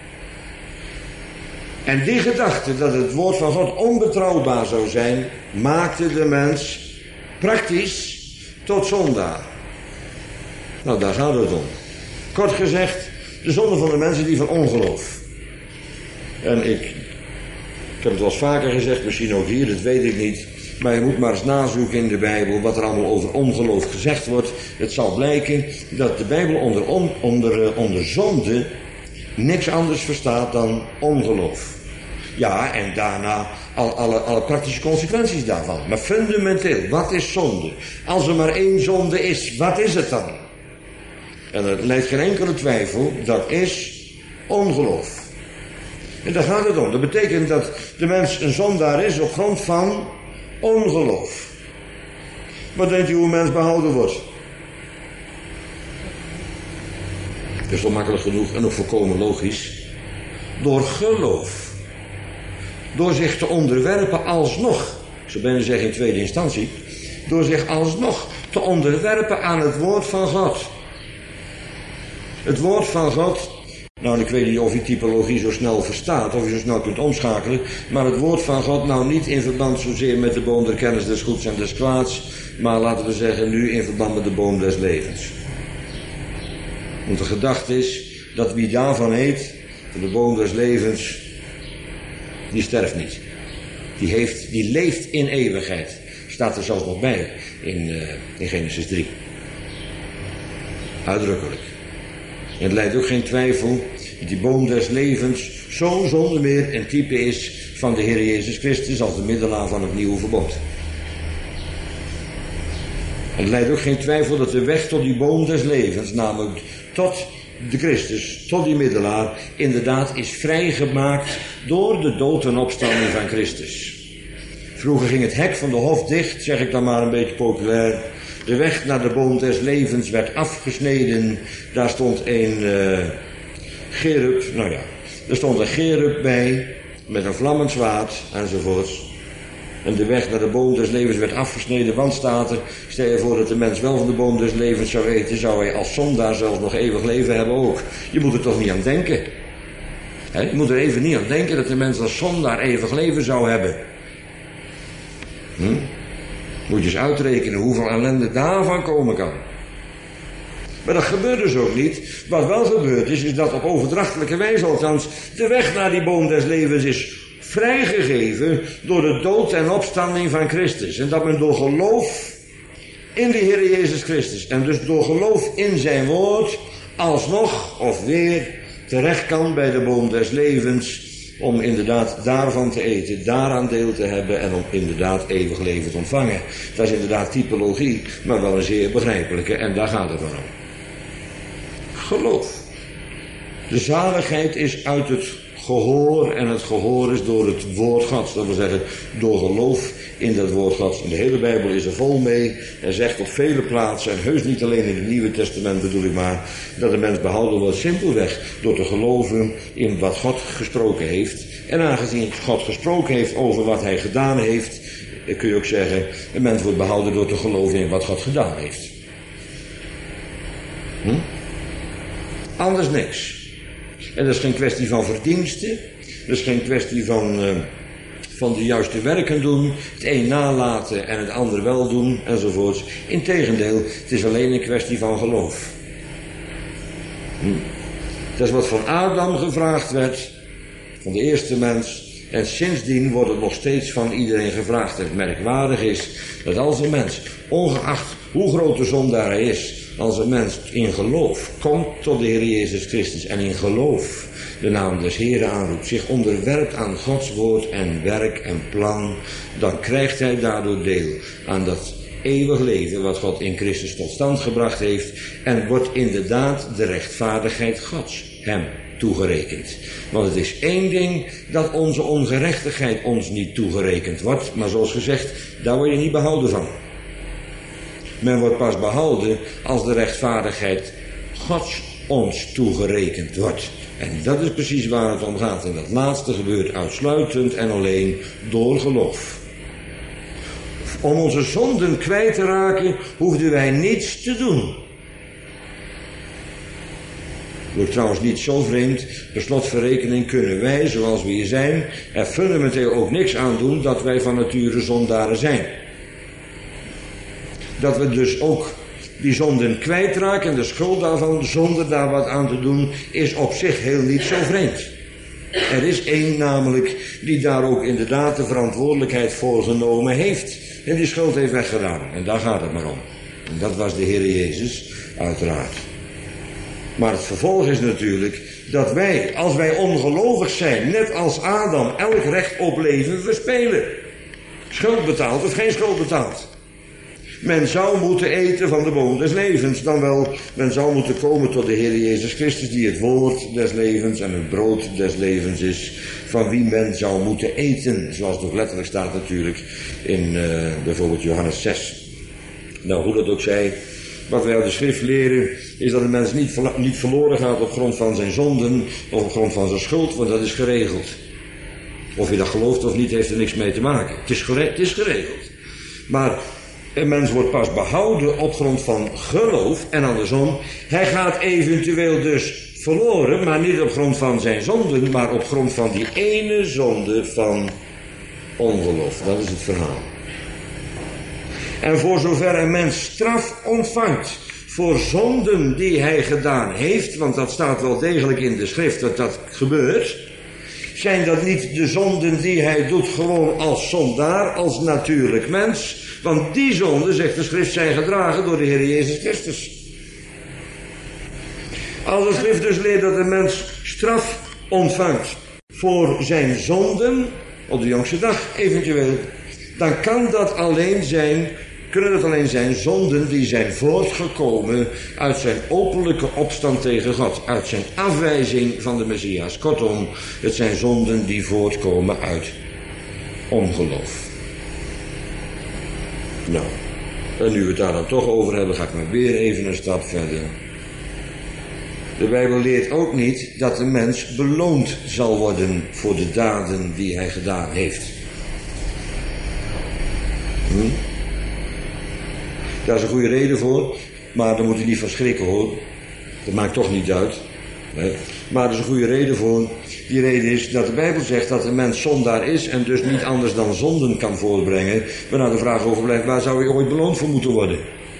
En die gedachte dat het woord van God onbetrouwbaar zou zijn, maakte de mens praktisch tot zondaar. Nou, daar gaat het om. Kort gezegd, de zonde van de mensen die van ongeloof. En ik, ik heb het wel eens vaker gezegd, misschien ook hier, dat weet ik niet. Maar je moet maar eens nazoeken in de Bijbel wat er allemaal over ongeloof gezegd wordt. Het zal blijken dat de Bijbel onder, on, onder, onder zonde niks anders verstaat dan ongeloof. Ja, en daarna al, alle, alle praktische consequenties daarvan. Maar fundamenteel, wat is zonde? Als er maar één zonde is, wat is het dan? En er lijkt geen enkele twijfel, dat is ongeloof. En daar gaat het om. Dat betekent dat de mens een zondaar is op grond van ongeloof. Wat denkt u hoe een mens behouden wordt? Dat is toch makkelijk genoeg en ook volkomen logisch. Door geloof. Door zich te onderwerpen alsnog. Ik zou bijna zeggen in tweede instantie. Door zich alsnog te onderwerpen aan het woord van God. Het woord van God. Nou, ik weet niet of je typologie zo snel verstaat, of je zo snel kunt omschakelen, maar het woord van God nou niet in verband zozeer met de boom der kennis des goeds en des kwaads, maar laten we zeggen nu in verband met de boom des levens. Want de gedachte is dat wie daarvan eet, van de boom des levens, die sterft niet. Die, heeft, die leeft in eeuwigheid. Staat er zelfs nog bij in, uh, in Genesis drie. Uitdrukkelijk. En het leidt ook geen twijfel dat die boom des levens zo zonder meer een type is van de Heer Jezus Christus als de middelaar van het nieuwe verbond. En het leidt ook geen twijfel dat de weg tot die boom des levens, namelijk tot de Christus, tot die middelaar, inderdaad is vrijgemaakt door de dood en opstanding van Christus. Vroeger ging het hek van de hof dicht, zeg ik dan maar een beetje populair. De weg naar de boom des levens werd afgesneden. Daar stond een uh, cherub, nou ja, er stond een cherub bij, met een vlammend zwaard enzovoorts. En de weg naar de boom des levens werd afgesneden, want staat er, stel je voor dat de mens wel van de boom des levens zou eten, zou hij als zondaar zelfs nog eeuwig leven hebben ook. Je moet er toch niet aan denken. He, je moet er even niet aan denken dat de mens als zondaar eeuwig leven zou hebben. Hm? Moet je eens uitrekenen hoeveel ellende daarvan komen kan. Maar dat gebeurt dus ook niet. Wat wel gebeurd is, is dat op overdrachtelijke wijze althans de weg naar die boom des levens is vrijgegeven door de dood en opstanding van Christus. En dat men door geloof in de Heer Jezus Christus en dus door geloof in zijn woord alsnog of weer terecht kan bij de boom des levens om inderdaad daarvan te eten, daaraan deel te hebben en om inderdaad eeuwig leven te ontvangen. Dat is inderdaad typologie, maar wel een zeer begrijpelijke en daar gaat het om. Geloof. De zaligheid is uit het gehoor en het gehoor is door het woord Gods. Dat wil zeggen, door geloof in dat woord Gods. En de hele Bijbel is er vol mee. Hij zegt op vele plaatsen, en heus niet alleen in het Nieuwe Testament bedoel ik maar, dat de mens behouden wordt simpelweg door te geloven in wat God gesproken heeft. En aangezien God gesproken heeft over wat hij gedaan heeft, kun je ook zeggen, een mens wordt behouden door te geloven in wat God gedaan heeft. Hm? Anders niks. En dat is geen kwestie van verdiensten. Dat is geen kwestie van, uh, van de juiste werken doen. Het een nalaten en het ander wel doen enzovoorts. Integendeel, het is alleen een kwestie van geloof. Hm. Dat is wat van Adam gevraagd werd. Van de eerste mens. En sindsdien wordt het nog steeds van iedereen gevraagd. En het merkwaardig is dat als een mens, ongeacht hoe groot de zondaar hij is, als een mens in geloof komt tot de Heer Jezus Christus en in geloof de naam des Heeren aanroept, zich onderwerpt aan Gods woord en werk en plan, dan krijgt hij daardoor deel aan dat eeuwig leven wat God in Christus tot stand gebracht heeft en wordt inderdaad de rechtvaardigheid Gods hem toegerekend. Want het is één ding dat onze ongerechtigheid ons niet toegerekend wordt, maar zoals gezegd, daar word je niet behouden van. Men wordt pas behouden als de rechtvaardigheid Gods ons toegerekend wordt. En dat is precies waar het om gaat. En dat laatste gebeurt uitsluitend en alleen door geloof. Om onze zonden kwijt te raken, hoefden wij niets te doen. Wordt trouwens niet zo vreemd, per slotverrekening kunnen wij, zoals we hier zijn, er fundamenteel ook niks aan doen dat wij van nature zondaren zijn. Dat we dus ook die zonden kwijtraken en de schuld daarvan, zonder daar wat aan te doen, is op zich heel niet zo vreemd. Er is één namelijk die daar ook inderdaad de verantwoordelijkheid voor genomen heeft. En die schuld heeft weggedaan. En daar gaat het maar om. En dat was de Heer Jezus, uiteraard. Maar het vervolg is natuurlijk dat wij, als wij ongelovig zijn, net als Adam, elk recht op leven verspelen. Schuld betaald of geen schuld betaald. Men zou moeten eten van de boom des levens, dan wel, men zou moeten komen tot de Heer Jezus Christus, die het woord des levens en het brood des levens is, van wie men zou moeten eten, zoals het ook letterlijk staat natuurlijk in uh, bijvoorbeeld Johannes zes. Nou, hoe dat ook zij, wat wij uit de schrift leren, is dat een mens niet, verla- niet verloren gaat op grond van zijn zonden, of op grond van zijn schuld, want dat is geregeld. Of je dat gelooft of niet, heeft er niks mee te maken. Het is, gere- het is geregeld. Maar een mens wordt pas behouden op grond van geloof en andersom. Hij gaat eventueel dus verloren, maar niet op grond van zijn zonden, maar op grond van die ene zonde van ongeloof. Dat is het verhaal. En voor zover een mens straf ontvangt voor zonden die hij gedaan heeft, want dat staat wel degelijk in de schrift dat dat gebeurt, zijn dat niet de zonden die hij doet gewoon als zondaar, als natuurlijk mens. Want die zonden, zegt de schrift, zijn gedragen door de Heer Jezus Christus. Als de schrift dus leert dat een mens straf ontvangt voor zijn zonden, op de jongste dag eventueel, dan kan dat alleen zijn, kunnen dat alleen zijn zonden die zijn voortgekomen uit zijn openlijke opstand tegen God, uit zijn afwijzing van de Messias. Kortom, het zijn zonden die voortkomen uit ongeloof. Nou, en nu we het daar dan toch over hebben, ga ik maar weer even een stap verder. De Bijbel leert ook niet dat de mens beloond zal worden voor de daden die hij gedaan heeft. Hm? Daar is een goede reden voor, maar daar moet je niet van schrikken hoor. Dat maakt toch niet uit. Nee. Maar er is een goede reden voor. Die reden is dat de Bijbel zegt dat een mens zondaar is en dus niet anders dan zonden kan voortbrengen. Waarna de vraag overblijft, waar zou hij ooit beloond voor moeten worden?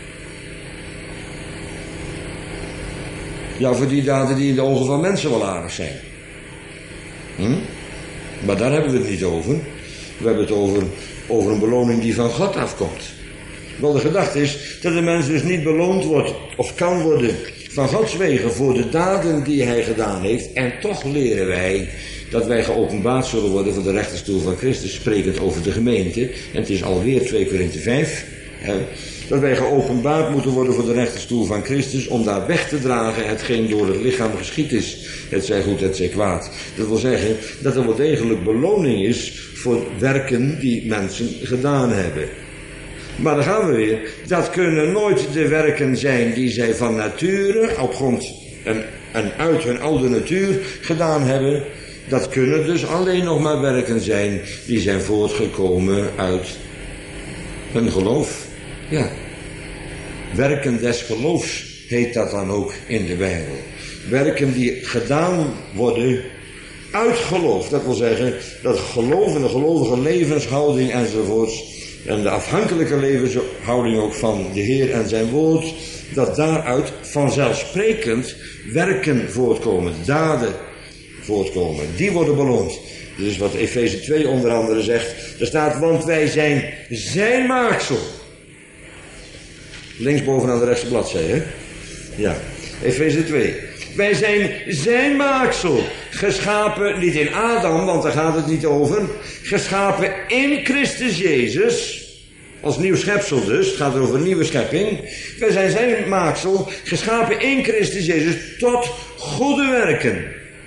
Ja, voor die daden die in de ogen van mensen wel aardig zijn. Hm? Maar daar hebben we het niet over. We hebben het over, over een beloning die van God afkomt. Wel, de gedachte is dat de mens dus niet beloond wordt of kan worden van Gods wegen voor de daden die hij gedaan heeft. En toch leren wij dat wij geopenbaard zullen worden voor de rechterstoel van Christus, sprekend over de gemeente. En het is alweer twee Korinthe vijf. Hè, dat wij geopenbaard moeten worden voor de rechterstoel van Christus, om daar weg te dragen hetgeen door het lichaam geschied is. Het zij goed, het zij kwaad. Dat wil zeggen dat er wel degelijk beloning is voor werken die mensen gedaan hebben. Maar dan gaan we weer. Dat kunnen nooit de werken zijn die zij van nature, op grond en, en uit hun oude natuur gedaan hebben. Dat kunnen dus alleen nog maar werken zijn die zijn voortgekomen uit hun geloof. Ja. Werken des geloofs heet dat dan ook in de Bijbel. Werken die gedaan worden uit geloof. Dat wil zeggen dat geloof en de gelovige levenshouding enzovoorts, en de afhankelijke levenshouding ook van de Heer en zijn woord, dat daaruit vanzelfsprekend werken voortkomen, daden voortkomen. Die worden beloond. Dat is wat Efeze twee onder andere zegt. Er staat, want wij zijn zijn maaksel. Linksboven aan de rechtse bladzijde, hè? Ja, Efeze twee. Wij zijn zijn maaksel, geschapen, niet in Adam, want daar gaat het niet over, geschapen in Christus Jezus, als nieuw schepsel dus, het gaat over een nieuwe schepping. Wij zijn zijn maaksel, geschapen in Christus Jezus, tot goede werken,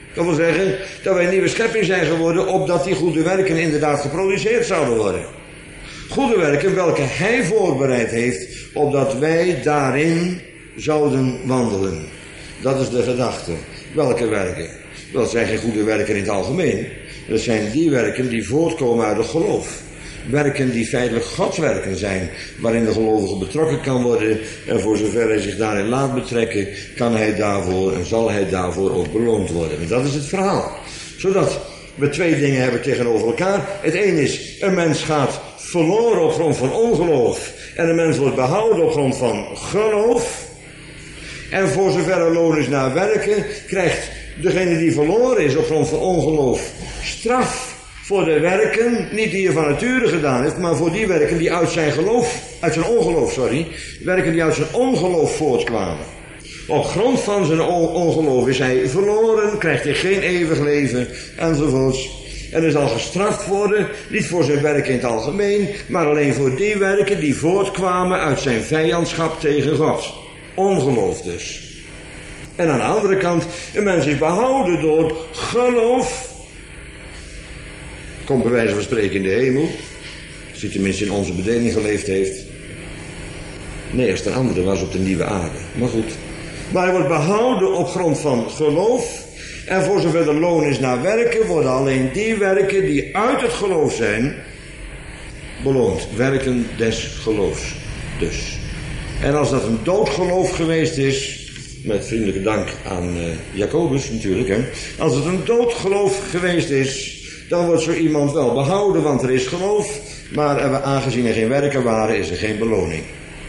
Dat wil zeggen dat wij een nieuwe schepping zijn geworden, opdat die goede werken inderdaad geproduceerd zouden worden. Goede werken welke hij voorbereid heeft, opdat wij daarin zouden wandelen. Dat is de gedachte. Welke werken? Dat zijn geen goede werken in het algemeen. Dat zijn die werken die voortkomen uit het geloof. Werken die feitelijk godswerken zijn, waarin de gelovige betrokken kan worden. En voor zover hij zich daarin laat betrekken, kan hij daarvoor en zal hij daarvoor ook beloond worden. En dat is het verhaal. Zodat we twee dingen hebben tegenover elkaar. Het een is, een mens gaat verloren op grond van ongeloof. En een mens wordt behouden op grond van geloof. En voor zover er loon is naar werken, krijgt degene die verloren is op grond van ongeloof straf voor de werken, niet die hij van nature gedaan heeft, maar voor die werken die uit zijn geloof, uit zijn ongeloof, sorry, werken die uit zijn ongeloof voortkwamen. Op grond van zijn ongeloof is hij verloren, krijgt hij geen eeuwig leven, enzovoorts. En is al gestraft worden, niet voor zijn werken in het algemeen, maar alleen voor die werken die voortkwamen uit zijn vijandschap tegen God. Ongeloof dus. En aan de andere kant, een mens is behouden door geloof. Komt bij wijze van spreken in de hemel. Als hij tenminste in onze bedeling geleefd heeft. Nee, als de andere was op de nieuwe aarde. Maar goed. Maar hij wordt behouden op grond van geloof. En voor zover de loon is naar werken, worden alleen die werken die uit het geloof zijn, beloond. Werken des geloofs. Dus. En als dat een doodgeloof geweest is, met vriendelijke dank aan uh, Jacobus natuurlijk, hè. Als het een doodgeloof geweest is, dan wordt zo iemand wel behouden, want er is geloof, maar aangezien er geen werken waren, is er geen beloning.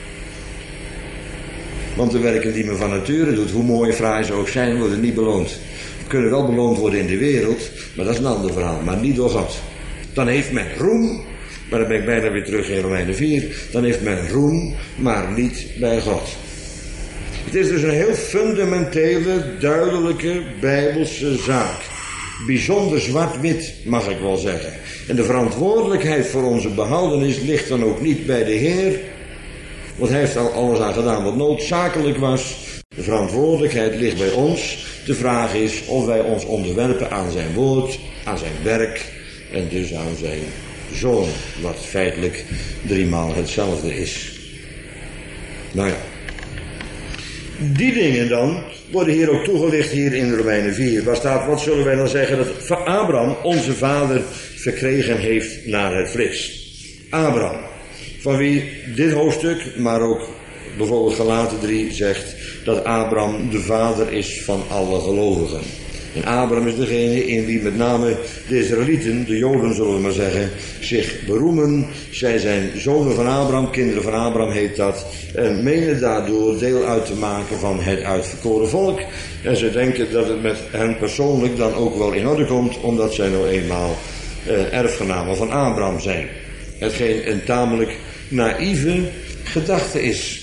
Want de werken die men van nature doet, hoe mooi en fraai ze ook zijn, worden niet beloond. Kunnen wel beloond worden in de wereld, maar dat is een ander verhaal, maar niet door God. Dan heeft men roem, maar dan ben ik bijna weer terug in Romeinen vier, dan heeft men roem, maar niet bij God. Het is dus een heel fundamentele, duidelijke, bijbelse zaak. Bijzonder zwart-wit, mag ik wel zeggen. En de verantwoordelijkheid voor onze behoudenis ligt dan ook niet bij de Heer, want hij heeft al alles aan gedaan wat noodzakelijk was. De verantwoordelijkheid ligt bij ons. De vraag is of wij ons onderwerpen aan zijn woord, aan zijn werk en dus aan zijn zoon, wat feitelijk driemaal hetzelfde is. Nou ja. Die dingen dan worden hier ook toegelicht hier in Romeinen vier. Waar staat, wat zullen wij dan zeggen dat Abraham, onze vader, verkregen heeft naar het vlees. Abraham, van wie dit hoofdstuk, maar ook bijvoorbeeld Galaten drie zegt dat Abraham de vader is van alle gelovigen. En Abraham is degene in wie met name de Israëlieten, de Joden zullen we maar zeggen, zich beroemen. Zij zijn zonen van Abraham, kinderen van Abraham heet dat. En menen daardoor deel uit te maken van het uitverkoren volk. En ze denken dat het met hen persoonlijk dan ook wel in orde komt, omdat zij nou eenmaal eh, erfgenamen van Abraham zijn. Hetgeen een tamelijk naïeve gedachte is.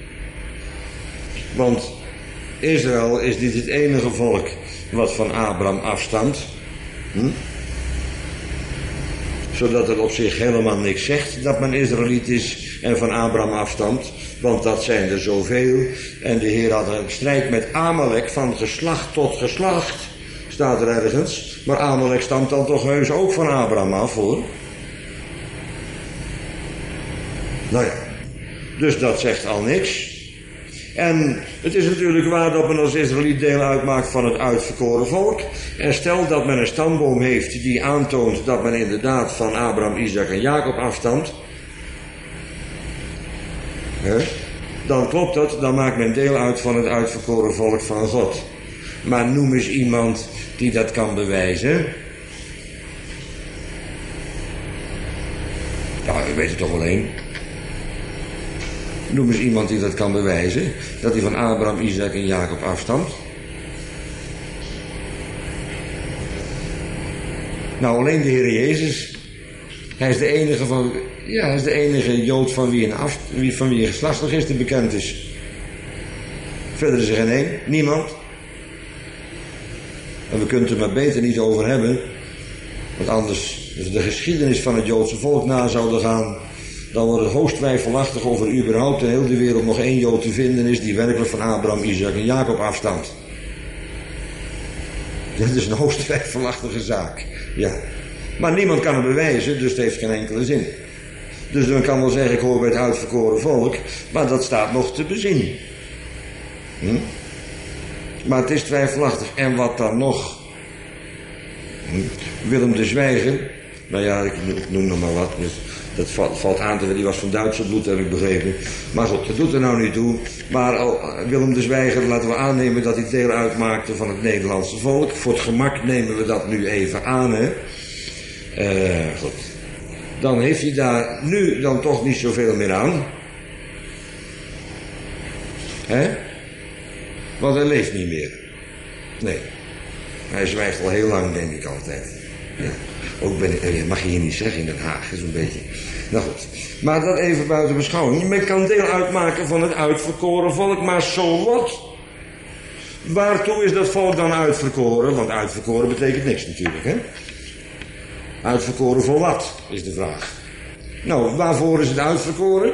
Want Israël is niet het enige volk wat van Abraham afstamt. Hm? Zodat het op zich helemaal niks zegt dat men Israëliet is en van Abraham afstamt. Want dat zijn er zoveel. En de Heer had een strijd met Amalek van geslacht tot geslacht. Staat er ergens. Maar Amalek stamt dan toch heus ook van Abraham af, hoor. Nou ja. Dus dat zegt al niks. En het is natuurlijk waar dat men als Israëliet deel uitmaakt van het uitverkoren volk. En stel dat men een stamboom heeft die aantoont dat men inderdaad van Abraham, Isaac en Jacob afstamt. He? Dan klopt dat, dan maakt men deel uit van het uitverkoren volk van God. Maar noem eens iemand die dat kan bewijzen. Ja, u weet het toch wel één. Noem eens iemand die dat kan bewijzen, dat hij van Abraham, Isaac en Jacob afstamt. Nou, alleen de Heer Jezus. Hij is de enige van, ja, hij is de enige Jood van wie een, af, van wie een geslachtsregister bekend is. Verder is er geen één, niemand. En we kunnen het er maar beter niet over hebben, want anders, als we de geschiedenis van het Joodse volk na zouden gaan, dan wordt het hoogst twijfelachtig of er überhaupt in heel de wereld nog één Jood te vinden is die werkelijk van Abraham, Isaac en Jacob afstamt. Dat is een hoogst twijfelachtige zaak. Ja. Maar niemand kan het bewijzen, dus het heeft geen enkele zin. Dus men kan wel zeggen, ik hoor bij het uitverkoren volk, maar dat staat nog te bezien. Hm? Maar het is twijfelachtig. En wat dan nog? Hm? Willem de Zwijger, nou ja, ik, ik noem nog maar wat, dus dat valt, valt aan te, die was van Duitse bloed, heb ik begrepen. Maar goed, dat doet er nou niet toe. Maar oh, Willem de Zwijger, laten we aannemen dat hij deel uitmaakte van het Nederlandse volk. Voor het gemak nemen we dat nu even aan, hè. Uh, goed. Dan heeft hij daar nu dan toch niet zoveel meer aan. Hè? Want hij leeft niet meer. Nee. Hij zwijgt al heel lang, denk ik altijd. Ja. Ook ben ik, mag je hier niet zeggen in Den Haag, is een beetje. Nou goed. Maar dat even buiten beschouwing. Men kan deel uitmaken van het uitverkoren volk, maar zo wat? Waartoe is dat volk dan uitverkoren? Want uitverkoren betekent niks natuurlijk, hè? Uitverkoren voor wat, is de vraag. Nou, waarvoor is het uitverkoren?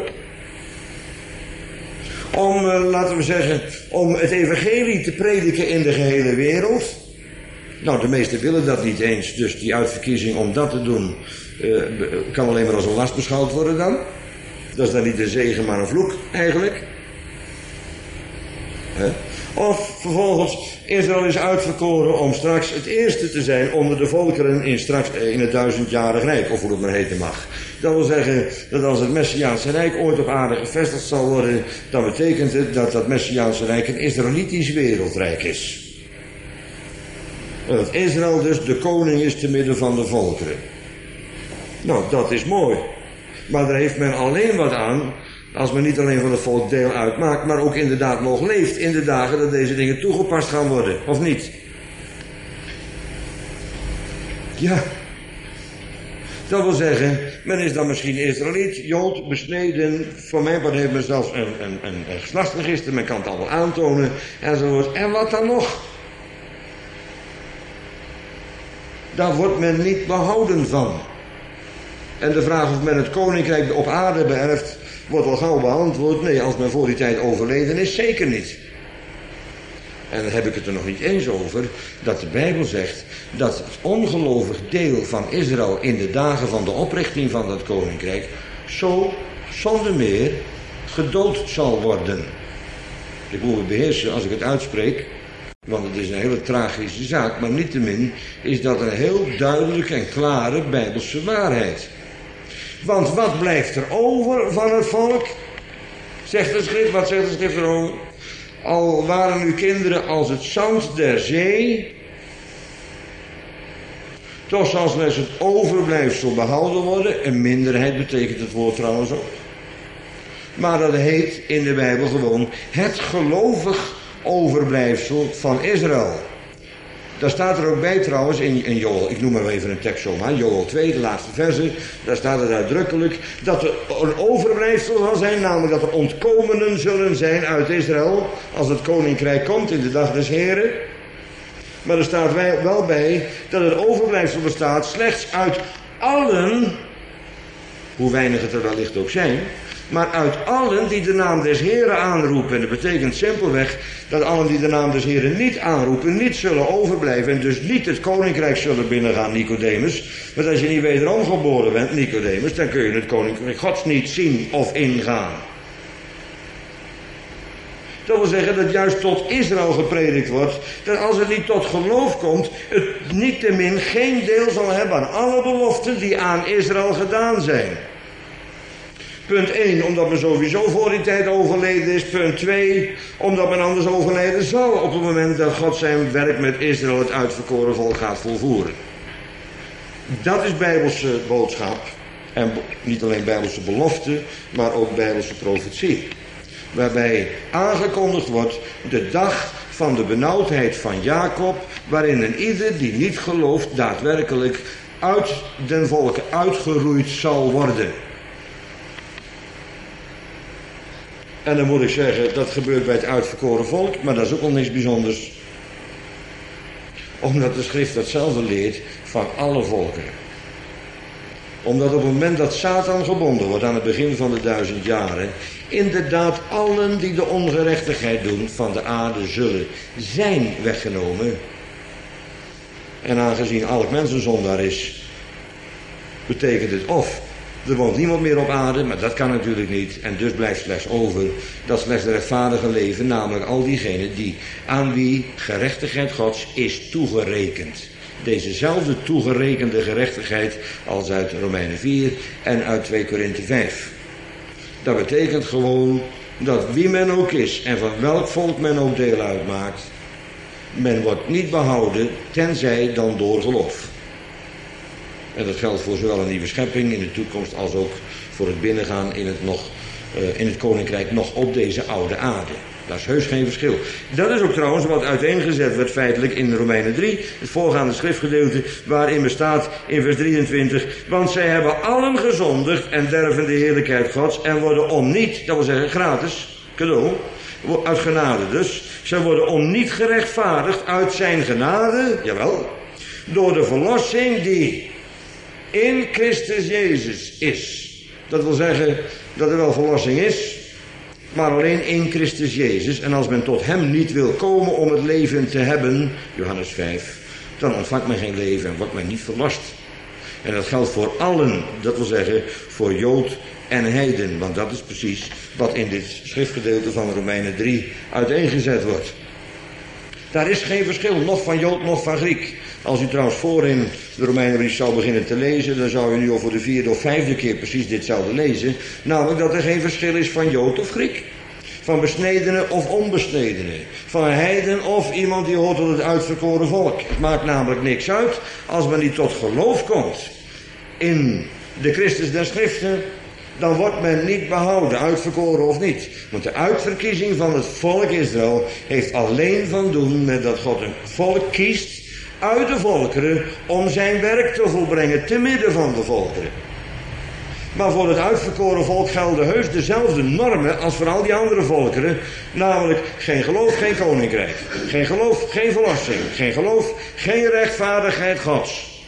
Om, uh, laten we zeggen, om het evangelie te prediken in de gehele wereld. Nou, de meesten willen dat niet eens, dus die uitverkiezing om dat te doen, uh, kan alleen maar als een last beschouwd worden dan. Dat is dan niet een zegen, maar een vloek, eigenlijk. Huh? Of vervolgens, Israël is uitverkoren om straks het eerste te zijn onder de volkeren in, straks, in het duizendjarig rijk, of hoe het maar heten mag. Dat wil zeggen dat als het Messiaanse Rijk ooit op aarde gevestigd zal worden, dan betekent het dat dat Messiaanse Rijk een Israëlitisch wereldrijk is. En dat Israël dus de koning is te midden van de volkeren. Nou, dat is mooi. Maar daar heeft men alleen wat aan als men niet alleen van het volk deel uitmaakt, maar ook inderdaad nog leeft in de dagen dat deze dingen toegepast gaan worden, of niet? Ja. Dat wil zeggen, men is dan misschien Israëliet, Jood, besneden, van mijn part heeft men zelfs een, een, een, een geslachtsregister, men kan het allemaal aantonen, enzovoort. En wat dan nog? Daar wordt men niet behouden van. En de vraag of men het koninkrijk op aarde beërft, wordt al gauw beantwoord. Nee, als men voor die tijd overleden is, zeker niet. En dan heb ik het er nog niet eens over dat de Bijbel zegt dat het ongelovig deel van Israël in de dagen van de oprichting van dat koninkrijk zo zonder meer gedood zal worden. Ik moet me beheersen als ik het uitspreek, want het is een hele tragische zaak, maar niettemin is dat een heel duidelijke en klare Bijbelse waarheid. Want wat blijft er over van het volk? Zegt de schrift, wat zegt de schrift erover? Al waren uw kinderen als het zand der zee, toch zal slechts het overblijfsel behouden worden. Een minderheid betekent het woord trouwens ook. Maar dat heet in de Bijbel gewoon het gelovig overblijfsel van Israël. Daar staat er ook bij trouwens in, in Joel, ik noem maar even een tekst zomaar, Joel twee, de laatste verse, daar staat het uitdrukkelijk dat er een overblijfsel zal zijn, namelijk dat er ontkomenen zullen zijn uit Israël, als het koninkrijk komt in de dag des Heren. Maar er staat wel bij dat het overblijfsel bestaat slechts uit allen, hoe weinig het er wellicht ook zijn, maar uit allen die de naam des Heren aanroepen. En dat betekent simpelweg dat allen die de naam des Heren niet aanroepen, niet zullen overblijven en dus niet het koninkrijk zullen binnengaan, Nicodemus. Want als je niet wederom geboren bent, Nicodemus, dan kun je het koninkrijk Gods niet zien of ingaan. Dat wil zeggen dat juist tot Israël gepredikt wordt, dat als het niet tot geloof komt, het niettemin geen deel zal hebben aan alle beloften die aan Israël gedaan zijn. Punt één, omdat men sowieso voor die tijd overleden is. Punt twee, omdat men anders overlijden zal op het moment dat God zijn werk met Israël, het uitverkoren volk, gaat volvoeren. Dat is Bijbelse boodschap. En niet alleen Bijbelse belofte, maar ook Bijbelse profetie. Waarbij aangekondigd wordt de dag van de benauwdheid van Jacob, waarin een ieder die niet gelooft daadwerkelijk uit den volken uitgeroeid zal worden. En dan moet ik zeggen, dat gebeurt bij het uitverkoren volk, maar dat is ook al niks bijzonders. Omdat de schrift datzelfde leert van alle volkeren. Omdat op het moment dat Satan gebonden wordt aan het begin van de duizend jaren, inderdaad allen die de ongerechtigheid doen van de aarde zullen zijn weggenomen. En aangezien elk mens een zondaar is, betekent het of er woont niemand meer op aarde, maar dat kan natuurlijk niet. En dus blijft slechts over dat slechts de rechtvaardige leven, namelijk al diegenen die aan wie gerechtigheid Gods is toegerekend. Dezezelfde toegerekende gerechtigheid als uit Romeinen vier en uit twee Korinthe vijf. Dat betekent gewoon dat wie men ook is en van welk volk men ook deel uitmaakt, men wordt niet behouden tenzij dan door geloof. En dat geldt voor zowel een nieuwe schepping in de toekomst als ook voor het binnengaan in het, nog, uh, in het koninkrijk nog op deze oude aarde. Dat is heus geen verschil. Dat is ook trouwens wat uiteengezet werd feitelijk in Romeinen drie, het voorgaande schriftgedeelte, waarin bestaat in vers drieëntwintig, want zij hebben allen gezondigd en derven de heerlijkheid Gods en worden om niet, dat wil zeggen gratis, cadeau, uit genade dus, zij worden om niet gerechtvaardigd uit zijn genade, jawel, door de verlossing die in Christus Jezus is. Dat wil zeggen dat er wel verlossing is, maar alleen in Christus Jezus. En als men tot hem niet wil komen om het leven te hebben, Johannes vijf, dan ontvangt men geen leven en wordt men niet verlost. En dat geldt voor allen, dat wil zeggen voor Jood en heiden, want dat is precies wat in dit schriftgedeelte van Romeinen drie uiteengezet wordt. Daar is geen verschil, nog van Jood, nog van Griek. Als u trouwens voorin de Romeinenbrief zou beginnen te lezen, dan zou u nu al voor de vierde of vijfde keer precies ditzelfde lezen. Namelijk dat er geen verschil is van Jood of Griek. Van besnedene of onbesnedene. Van heiden of iemand die hoort tot het uitverkoren volk. Het maakt namelijk niks uit als men niet tot geloof komt in de Christus der Schriften. Dan wordt men niet behouden, uitverkoren of niet. Want de uitverkiezing van het volk Israël heeft alleen van doen met dat God een volk kiest uit de volkeren om zijn werk te volbrengen te midden van de volkeren. Maar voor het uitverkoren volk gelden heus dezelfde normen als voor al die andere volkeren. Namelijk geen geloof, geen koninkrijk. Geen geloof, geen verlossing. Geen geloof, geen rechtvaardigheid Gods.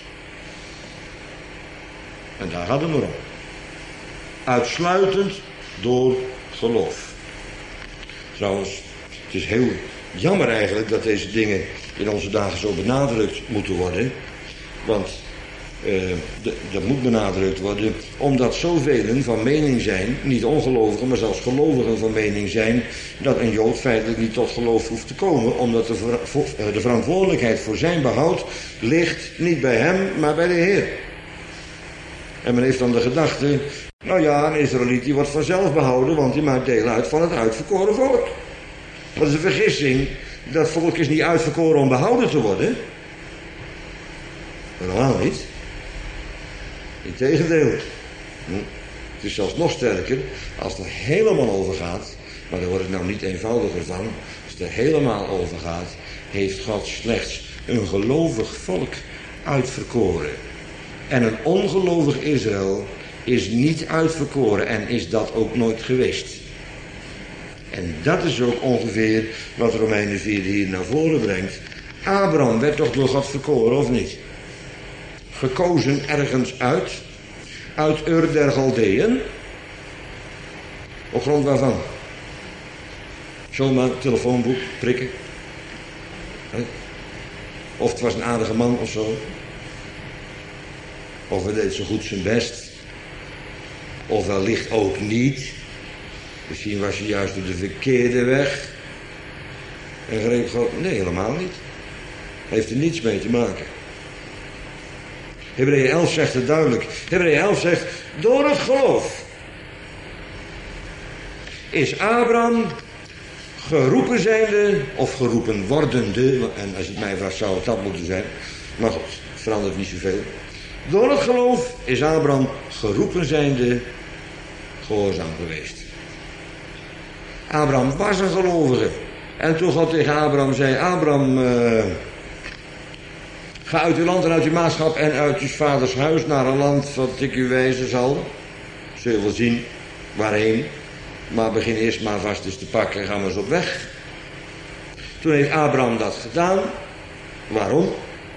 En daar gaat het maar om. Uitsluitend door geloof. Trouwens, het is heel jammer eigenlijk dat deze dingen in onze dagen zo benadrukt moeten worden. Want uh, de, dat moet benadrukt worden omdat zoveel van mening zijn, niet ongelovigen, maar zelfs gelovigen van mening zijn, dat een Jood feitelijk niet tot geloof hoeft te komen, omdat de, ver, de verantwoordelijkheid voor zijn behoud ligt niet bij hem, maar bij de Heer. En men heeft dan de gedachte, nou ja, een Israëliet die wordt vanzelf behouden, want die maakt deel uit van het uitverkoren volk. Dat is een vergissing. Dat volk is niet uitverkoren om behouden te worden. Helemaal niet. Integendeel. Het is zelfs nog sterker als het er helemaal over gaat. Maar daar wordt het nou niet eenvoudiger van. Als het er helemaal over gaat, heeft God slechts een gelovig volk uitverkoren. En een ongelovig Israël is niet uitverkoren en is dat ook nooit geweest. En dat is ook ongeveer wat Romeinen vier hier naar voren brengt. Abraham werd toch door God verkoren, of niet? Gekozen ergens uit. Uit Ur der Galdeën. Op grond waarvan? Zomaar telefoonboek prikken. Of het was een aardige man of zo. Of hij deed zo goed zijn best. Of wellicht ook niet. Misschien was hij juist op de verkeerde weg. En greep God. Nee, helemaal niet. Heeft er niets mee te maken. Hebreeën elf zegt het duidelijk. Hebreeën elf zegt, door het geloof is Abraham geroepen zijnde, of geroepen wordende, en als het mij vraagt zou het dat moeten zijn, maar goed, het verandert niet zoveel. Door het geloof is Abraham geroepen zijnde gehoorzaam geweest. Abraham was een gelovige. En toen God tegen Abraham zei, Abraham, uh, ga uit uw land en uit uw maatschap en uit uw vaders huis naar een land wat ik u wijzen zal. Zul je wel zien waarheen. Maar begin eerst maar vast eens te pakken en gaan we eens op weg. Toen heeft Abraham dat gedaan. Waarom?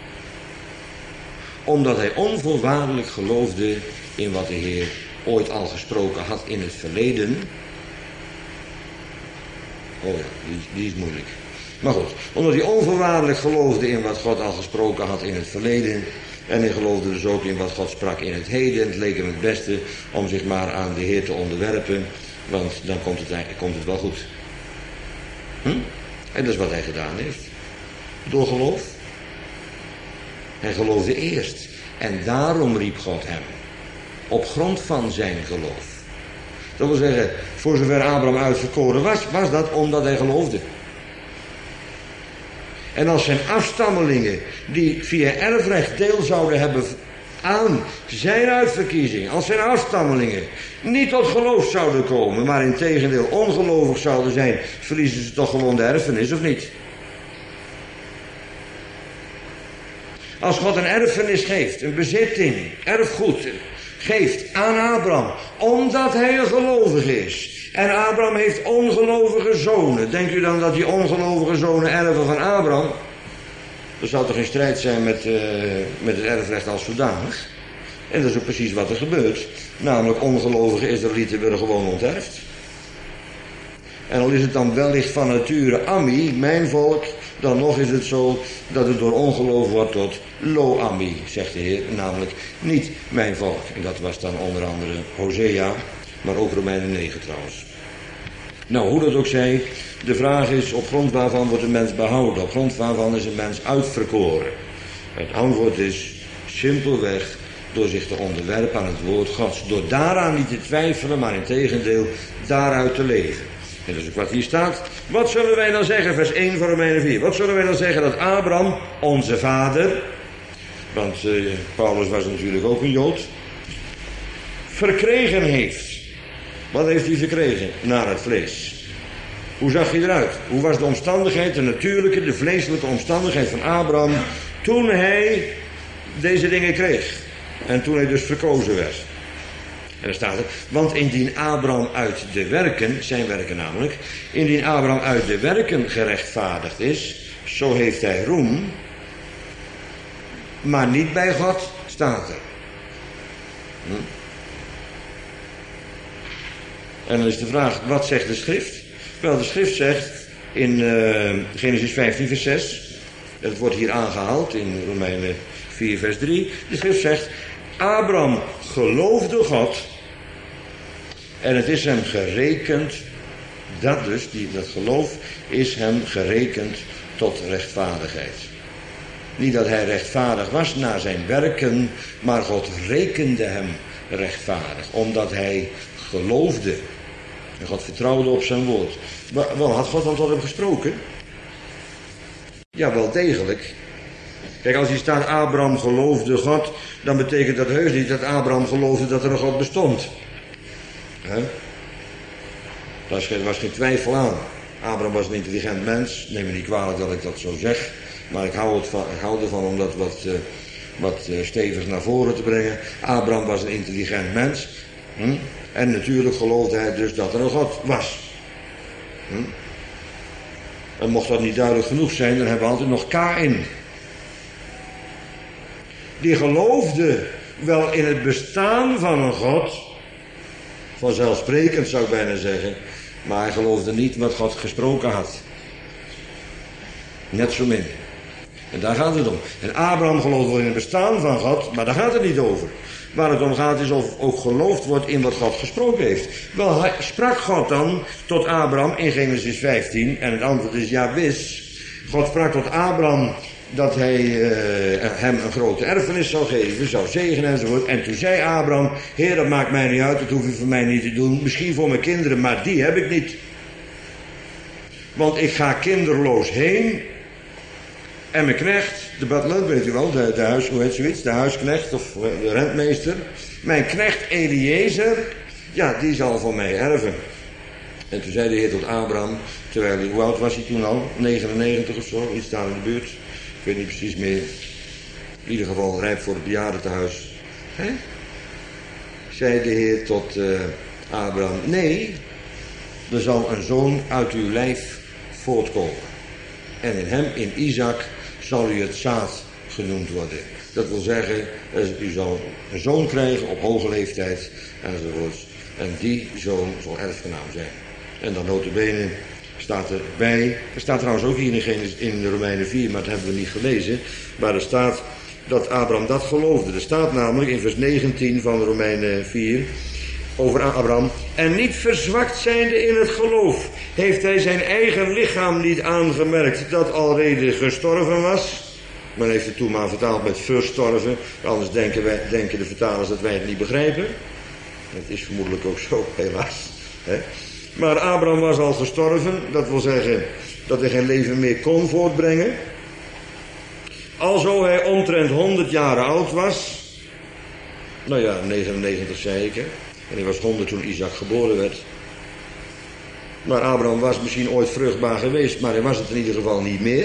Omdat hij onvoorwaardelijk geloofde in wat de Heer ooit al gesproken had in het verleden. Oh ja, die, die is moeilijk. Maar goed, omdat hij onvoorwaardelijk geloofde in wat God al gesproken had in het verleden. En hij geloofde dus ook in wat God sprak in het heden. Het leek hem het beste om zich maar aan de Heer te onderwerpen. Want dan komt het, komt het wel goed. Hm? En dat is wat hij gedaan heeft. Door geloof. Hij geloofde eerst. En daarom riep God hem. Op grond van zijn geloof. Dat wil zeggen, voor zover Abraham uitverkoren was, was dat omdat hij geloofde. En als zijn afstammelingen, die via erfrecht deel zouden hebben aan zijn uitverkiezing, als zijn afstammelingen niet tot geloof zouden komen, maar in tegendeel ongelovig zouden zijn, verliezen ze toch gewoon de erfenis, of niet? Als God een erfenis geeft, een bezitting, erfgoed geeft aan Abraham, omdat hij een gelovige is. En Abraham heeft ongelovige zonen. Denkt u dan dat die ongelovige zonen erven van Abraham? Er zou toch geen strijd zijn met, uh, met het erfrecht als zodanig? En dat is ook precies wat er gebeurt. Namelijk ongelovige Israëlieten worden gewoon onterfd. En al is het dan wellicht van nature Ammi, mijn volk, dan nog is het zo dat het door ongeloof wordt tot Lo-Ammi, zegt de Heer, namelijk niet mijn volk. En dat was dan onder andere Hosea, maar ook Romeinen negen trouwens. Nou, hoe dat ook zij, de vraag is op grond waarvan wordt een mens behouden, op grond waarvan is een mens uitverkoren. Het antwoord is simpelweg door zich te onderwerpen aan het woord Gods, door daaraan niet te twijfelen, maar in tegendeel daaruit te leven. En dat is ook wat hier staat. Wat zullen wij dan zeggen, vers één van Romeinen vier. Wat zullen wij dan zeggen dat Abraham, onze vader, want uh, Paulus was natuurlijk ook een Jood, verkregen heeft. Wat heeft hij verkregen? Naar het vlees. Hoe zag hij eruit? Hoe was de omstandigheid, de natuurlijke, de vleeselijke omstandigheid van Abraham toen hij deze dingen kreeg? En toen hij dus verkozen werd. En dan staat er, want indien Abraham uit de werken, zijn werken namelijk, indien Abraham uit de werken gerechtvaardigd is, zo heeft hij roem, maar niet bij God, staat er. Hm? En dan is de vraag, wat zegt de schrift? Wel, de schrift zegt in uh, Genesis vijftien vers zes, het wordt hier aangehaald in Romeinen vier vers drie, de schrift zegt, Abraham geloofde God en het is hem gerekend, dat dus, die, dat geloof is hem gerekend tot rechtvaardigheid. Niet dat hij rechtvaardig was naar zijn werken, maar God rekende hem rechtvaardig, omdat hij geloofde. En God vertrouwde op zijn woord. Maar, wel, had God dan tot hem gesproken? Ja, wel degelijk. Kijk, als hier staat Abraham geloofde God, dan betekent dat heus niet dat Abraham geloofde dat er een God bestond. He? Daar was geen twijfel aan. Abraham was een intelligent mens. Neem me niet kwalijk dat ik dat zo zeg. Maar ik hou, het van, ik hou ervan om dat wat, uh, wat uh, stevig naar voren te brengen. Abraham was een intelligent mens. Hm? En natuurlijk geloofde hij dus dat er een God was. Hm? En mocht dat niet duidelijk genoeg zijn, dan hebben we altijd nog Kaïn. Die geloofde wel in het bestaan van een God. Vanzelfsprekend zou ik bijna zeggen. Maar hij geloofde niet wat God gesproken had. Net zo min. En daar gaat het om. En Abraham geloofde wel in het bestaan van God, maar daar gaat het niet over. Waar het om gaat is of ook geloofd wordt in wat God gesproken heeft. Wel, hij, sprak God dan tot Abraham in Genesis vijftien? En het antwoord is ja, wis. God sprak tot Abraham dat hij uh, hem een grote erfenis zou geven, zou zegenen enzovoort. En toen zei Abraham, Heer, dat maakt mij niet uit, dat hoef je voor mij niet te doen. Misschien voor mijn kinderen, maar die heb ik niet. Want ik ga kinderloos heen. En mijn knecht, de butler, weet u wel, de, de huis, hoe heet zoiets, de huisknecht of de rentmeester. Mijn knecht Eliezer, ja, die zal van mij erven. En toen zei de Heer tot Abraham, terwijl hij, hoe oud was hij toen al? negenennegentig of zo, iets daar in de buurt. Ik weet niet precies meer. In ieder geval rijp voor het bejaardentehuis. Hè? Zei de Heer tot uh, Abraham, nee, er zal een zoon uit uw lijf voortkomen. En in hem, in Isaac, zal u het zaad genoemd worden. Dat wil zeggen, u zal een zoon krijgen op hoge leeftijd enzovoorts. En die zoon zal erfgenaam zijn. En dan nota bene Staat erbij. Er staat trouwens ook hier in, Genesis, in Romeinen vier, maar dat hebben we niet gelezen. Maar er staat dat Abraham dat geloofde. Er staat namelijk in vers negentien van Romeinen vier over Abraham. En niet verzwakt zijnde in het geloof, heeft hij zijn eigen lichaam niet aangemerkt dat alreeds gestorven was. Men heeft het toen maar vertaald met verstorven. Anders denken, wij, denken de vertalers dat wij het niet begrijpen. Dat is vermoedelijk ook zo, helaas. Hè? Maar Abraham was al gestorven. Dat wil zeggen dat hij geen leven meer kon voortbrengen. Alzo hij omtrent honderd jaren oud was. Nou ja, negenennegentig zei ik. Hè? En hij was honderd toen Isaac geboren werd. Maar Abraham was misschien ooit vruchtbaar geweest. Maar hij was het in ieder geval niet meer.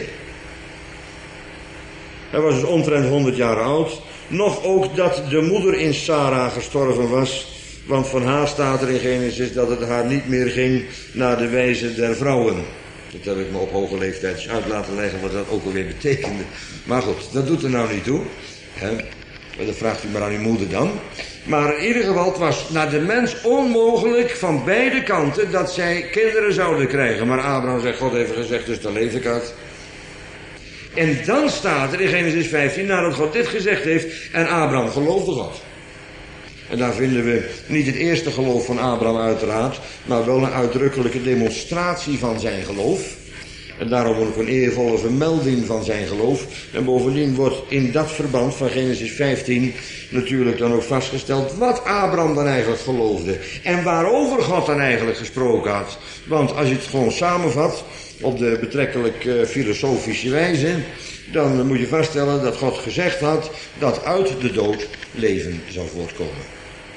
Hij was dus omtrent honderd jaar oud. Nog ook dat de moeder in Sarah gestorven was. Want van haar staat er in Genesis dat het haar niet meer ging naar de wijze der vrouwen. Dat heb ik me op hoge leeftijd uit laten leggen wat dat ook alweer betekende. Maar goed, dat doet er nou niet toe. He, dat vraagt u maar aan uw moeder dan. Maar in ieder geval, het was naar de mens onmogelijk van beide kanten dat zij kinderen zouden krijgen. Maar Abraham zegt, God heeft gezegd, dus daar leef ik uit. En dan staat er in Genesis vijftien, nadat God dit gezegd heeft, en Abraham geloofde God. En daar vinden we niet het eerste geloof van Abraham uiteraard, maar wel een uitdrukkelijke demonstratie van zijn geloof. En daarom ook een eervolle vermelding van zijn geloof. En bovendien wordt in dat verband van Genesis vijftien natuurlijk dan ook vastgesteld wat Abraham dan eigenlijk geloofde. En waarover God dan eigenlijk gesproken had. Want als je het gewoon samenvat op de betrekkelijk uh, filosofische wijze, dan moet je vaststellen dat God gezegd had dat uit de dood leven zou voortkomen.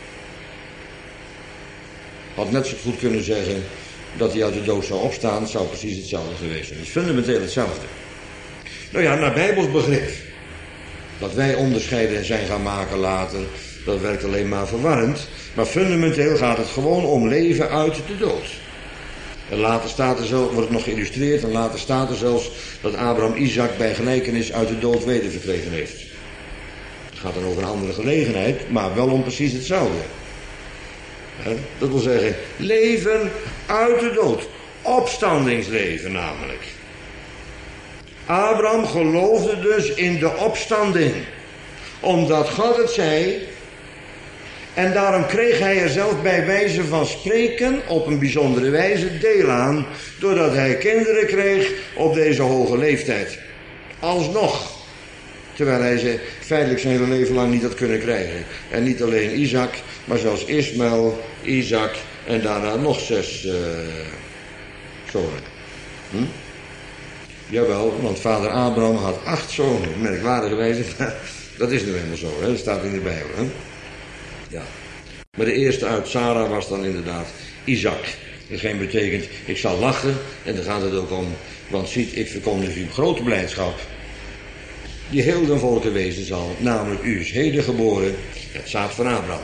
Had net zo goed kunnen zeggen dat hij uit de dood zou opstaan, het zou precies hetzelfde geweest zijn. Het is fundamenteel hetzelfde. Nou ja, naar Bijbels begrip. Dat wij onderscheiden zijn gaan maken later, dat werkt alleen maar verwarrend. Maar fundamenteel gaat het gewoon om leven uit de dood. En later staat er zo, wordt het nog geïllustreerd, en later staat er zelfs dat Abraham Isaac bij gelijkenis uit de dood wederverkregen heeft. Het gaat dan over een andere gelegenheid, maar wel om precies hetzelfde. Dat wil zeggen, leven uit de dood. Opstandingsleven namelijk. Abraham geloofde dus in de opstanding. Omdat God het zei. En daarom kreeg hij er zelf bij wijze van spreken op een bijzondere wijze deel aan. Doordat hij kinderen kreeg op deze hoge leeftijd. Alsnog. Terwijl hij ze feitelijk zijn hele leven lang niet had kunnen krijgen. En niet alleen Isaac, maar zelfs Ismaël, Isaac en daarna nog zes uh, zonen. Hm? Jawel, want vader Abraham had acht zonen. Merkwaardigerwijze, dat is nu helemaal zo, hè? Dat staat in de Bijbel. Hè? Ja. Maar de eerste uit Sarah was dan inderdaad Isaac. Hetgeen betekent, ik zal lachen, en daar gaat het ook om. Want ziet, ik verkondig u grote blijdschap, die heel den volken wezen zal, namelijk u is heden geboren, het zaad van Abraham.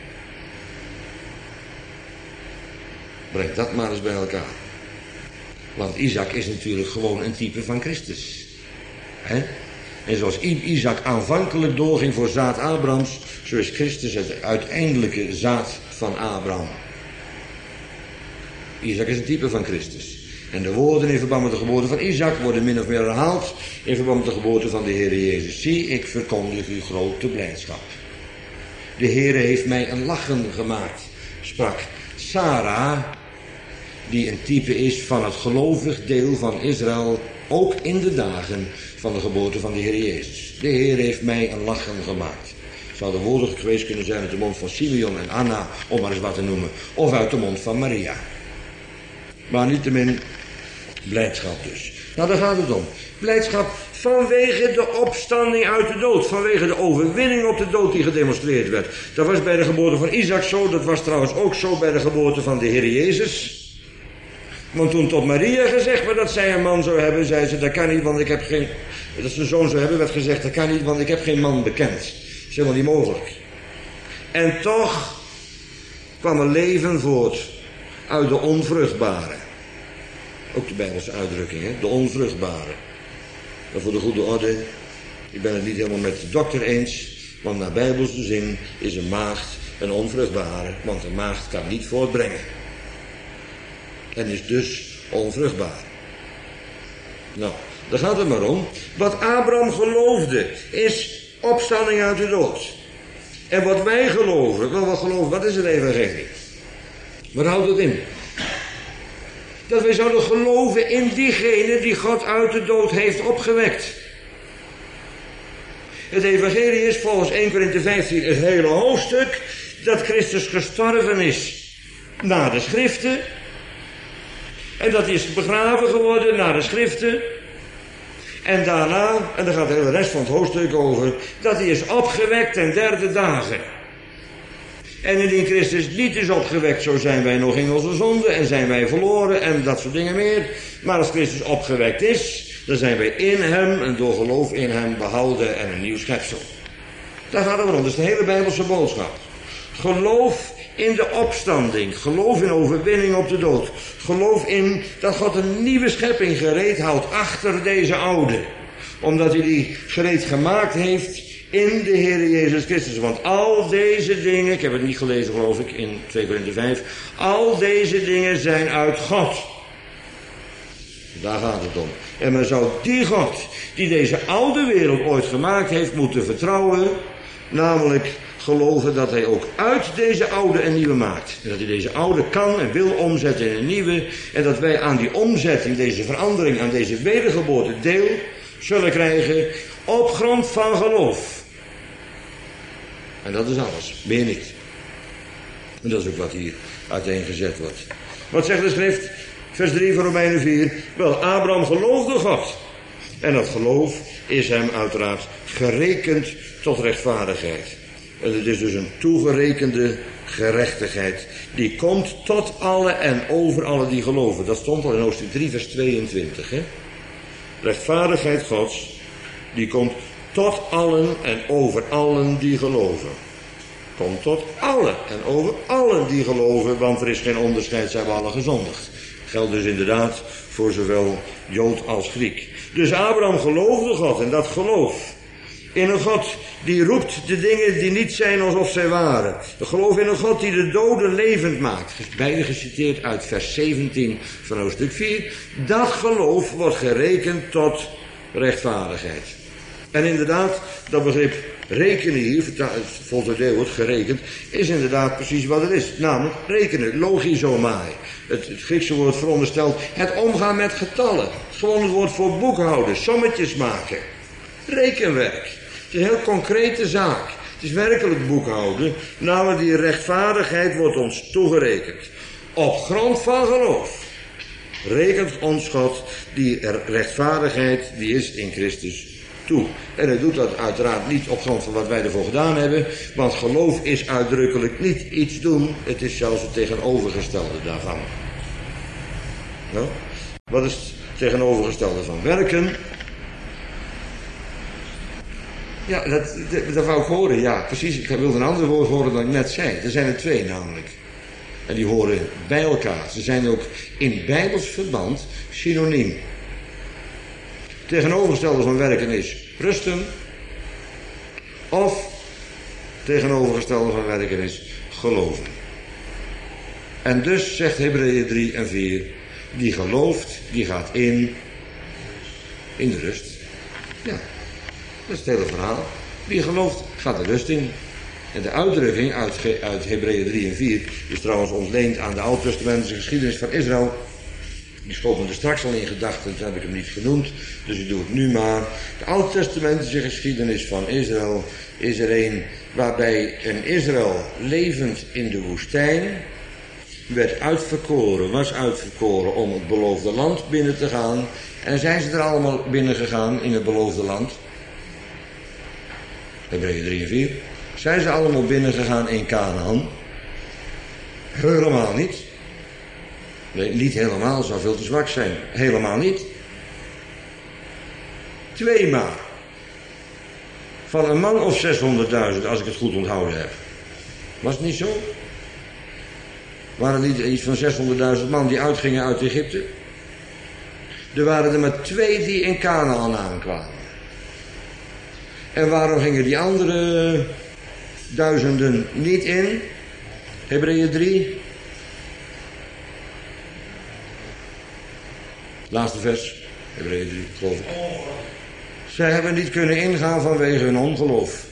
Breng dat maar eens bij elkaar. Want Isaac is natuurlijk gewoon een type van Christus. He? En zoals Isaac aanvankelijk doorging voor zaad Abrahams, zo is Christus het uiteindelijke zaad van Abraham. Isaac is een type van Christus. En de woorden in verband met de geboorte van Isaac worden min of meer herhaald in verband met de geboorte van de Heere Jezus. Zie, ik verkondig u grote blijdschap. De Heere heeft mij een lachen gemaakt, sprak Sarah, die een type is van het gelovig deel van Israël, ook in de dagen van de geboorte van de Heer Jezus. De Heer heeft mij een lachen gemaakt. Het zou de woorden geweest kunnen zijn uit de mond van Simeon en Anna, om maar eens wat te noemen. Of uit de mond van Maria. Maar niettemin blijdschap dus. Nou, daar gaat het om. Blijdschap vanwege de opstanding uit de dood. Vanwege de overwinning op de dood die gedemonstreerd werd. Dat was bij de geboorte van Isaac zo. Dat was trouwens ook zo bij de geboorte van de Heer Jezus. Want toen tot Maria gezegd werd dat zij een man zou hebben, zei ze, dat kan niet, want ik heb geen... Dat ze een zoon zou hebben, werd gezegd, dat kan niet, want ik heb geen man bekend. Dat is helemaal niet mogelijk. En toch kwam er leven voort uit de onvruchtbare. Ook de Bijbelse uitdrukking, hè? De onvruchtbare. Maar voor de goede orde, ik ben het niet helemaal met de dokter eens, want naar Bijbelse zin is een maagd een onvruchtbare, want een maagd kan niet voortbrengen. En is dus onvruchtbaar. Nou, daar gaat het maar om. Wat Abraham geloofde is opstanding uit de dood. En wat wij geloven, wel wat geloven, wat is het evangelie? Wat houdt het in? Dat wij zouden geloven in diegene die God uit de dood heeft opgewekt. Het evangelie is volgens eerste Korinthe vijftien het hele hoofdstuk dat Christus gestorven is na de schriften. En dat hij is begraven geworden na de schriften. En daarna, en daar gaat de hele rest van het hoofdstuk over, dat hij is opgewekt ten derde dagen. En indien Christus niet is opgewekt, zo zijn wij nog in onze zonde en zijn wij verloren en dat soort dingen meer. Maar als Christus opgewekt is, dan zijn wij in hem en door geloof in hem behouden en een nieuw schepsel. Daar gaat het om, dat is de hele Bijbelse boodschap. Geloof in de opstanding, geloof in overwinning op de dood. Geloof in dat God een nieuwe schepping gereed houdt achter deze oude. Omdat hij die gereed gemaakt heeft in de Heer Jezus Christus. Want al deze dingen, ik heb het niet gelezen geloof ik in twee Korinthe vijf. Al deze dingen zijn uit God. Daar gaat het om. En men zou die God, die deze oude wereld ooit gemaakt heeft, moeten vertrouwen. Namelijk geloven dat hij ook uit deze oude een nieuwe maakt. En dat hij deze oude kan en wil omzetten in een nieuwe. En dat wij aan die omzetting, deze verandering, aan deze wedergeboorte deel zullen krijgen op grond van geloof. En dat is alles, meer niet. En dat is ook wat hier uiteengezet wordt. Wat zegt de schrift? Vers drie van Romeinen vier. Wel, Abraham geloofde God. En dat geloof is hem uiteraard gerekend tot rechtvaardigheid. En het is dus een toegerekende gerechtigheid. Die komt tot alle en over alle die geloven. Dat stond al in hoofdstuk drie vers tweeëntwintig. Hè? Rechtvaardigheid Gods. Die komt tot allen en over allen die geloven. Komt tot allen en over allen die geloven. Want er is geen onderscheid, zijn we allen gezondigd. Geldt dus inderdaad voor zowel Jood als Griek. Dus Abraham geloofde God en dat geloof in een God die roept de dingen die niet zijn alsof zij waren. De geloof in een God die de doden levend maakt. Beide geciteerd uit vers zeventien van hoofdstuk vier. Dat geloof wordt gerekend tot rechtvaardigheid. En inderdaad, dat begrip rekenen hier, volgens het wordt gerekend, is inderdaad precies wat het is. Namelijk rekenen, logizomai. Het, het Griekse woord veronderstelt het omgaan met getallen. Gewoon het woord voor boekhouden, sommetjes maken. Rekenwerk. Het is een heel concrete zaak. Het is werkelijk boekhouden. Namelijk die rechtvaardigheid wordt ons toegerekend. Op grond van geloof rekent ons God die rechtvaardigheid die is in Christus toe. En hij doet dat uiteraard niet op grond van wat wij ervoor gedaan hebben. Want geloof is uitdrukkelijk niet iets doen. Het is zelfs het tegenovergestelde daarvan. Nou, wat is het tegenovergestelde van werken? Ja, dat, dat, dat wou ik horen. Ja, precies. Ik wilde een ander woord horen dan ik net zei. Er zijn er twee namelijk. En die horen bij elkaar. Ze zijn ook in bijbels verband synoniem. Tegenovergestelde van werken is rusten. Of tegenovergestelde van werken is geloven. En dus zegt Hebreeën drie en vier. Die gelooft, die gaat in. In de rust. Ja. Dat is het hele verhaal. Wie gelooft, gaat de rust in. En de uitdrukking uit, uit Hebreeën drie en vier is trouwens ontleend aan de Oud-testamentische geschiedenis van Israël. Die schoot me er straks al in gedachten, toen heb ik hem niet genoemd, dus ik doe het nu maar. De Oud-testamentische geschiedenis van Israël is er een waarbij een Israël levend in de woestijn werd uitverkoren, was uitverkoren om het beloofde land binnen te gaan. En zijn ze er allemaal binnen gegaan in het beloofde land? Hebreeën drie en vier. Zijn ze allemaal binnengegaan in Kanaan? Helemaal niet. Nee, niet helemaal, zou veel te zwak zijn. Helemaal niet. Tweemaal. Van een man of zeshonderdduizend, als ik het goed onthouden heb. Was het niet zo? Waren er niet iets van zeshonderdduizend man die uitgingen uit Egypte? Er waren er maar twee die in Kanaan aankwamen. En waarom gingen die andere duizenden niet in? Hebreeën drie. Laatste vers, Hebreeën drie, geloof ik. Zij hebben niet kunnen ingaan vanwege hun ongeloof.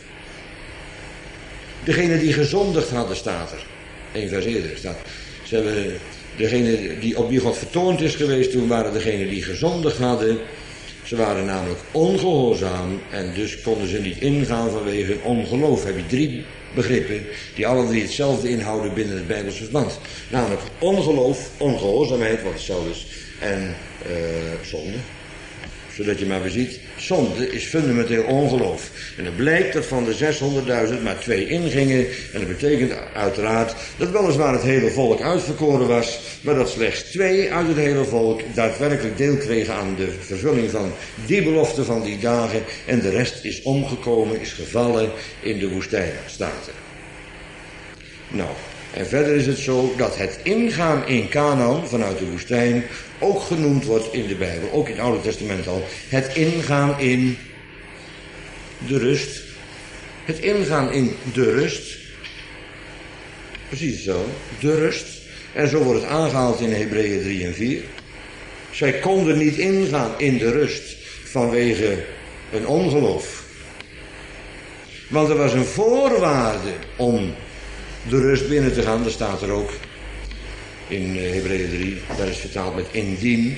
Degene die gezondigd hadden, staat er. Eén vers eerder staat. Ze hebben, degene die op wie God vertoond is geweest, toen waren degenen die gezondigd hadden. Ze waren namelijk ongehoorzaam en dus konden ze niet ingaan vanwege hun ongeloof. Heb je drie begrippen die alle drie hetzelfde inhouden binnen het Bijbelse verband. Namelijk ongeloof, ongehoorzaamheid, wat hetzelfde is, en uh, zonde. Zodat je maar weer ziet, zonde is fundamenteel ongeloof. En het blijkt dat van de zeshonderdduizend maar twee ingingen. En dat betekent uiteraard dat weliswaar het hele volk uitverkoren was, maar dat slechts twee uit het hele volk daadwerkelijk deel kregen aan de vervulling van die belofte van die dagen. En de rest is omgekomen, is gevallen in de woestijn, staat er. Nou, en verder is het zo dat het ingaan in Canaan vanuit de woestijn ook genoemd wordt in de Bijbel, ook in het Oude Testament al, het ingaan in de rust. Het ingaan in de rust. Precies zo, de rust. En zo wordt het aangehaald in Hebreeën drie en vier. Zij konden niet ingaan in de rust vanwege een ongeloof. Want er was een voorwaarde om de rust binnen te gaan, dat staat er ook in Hebreeën drie, dat is vertaald met indien.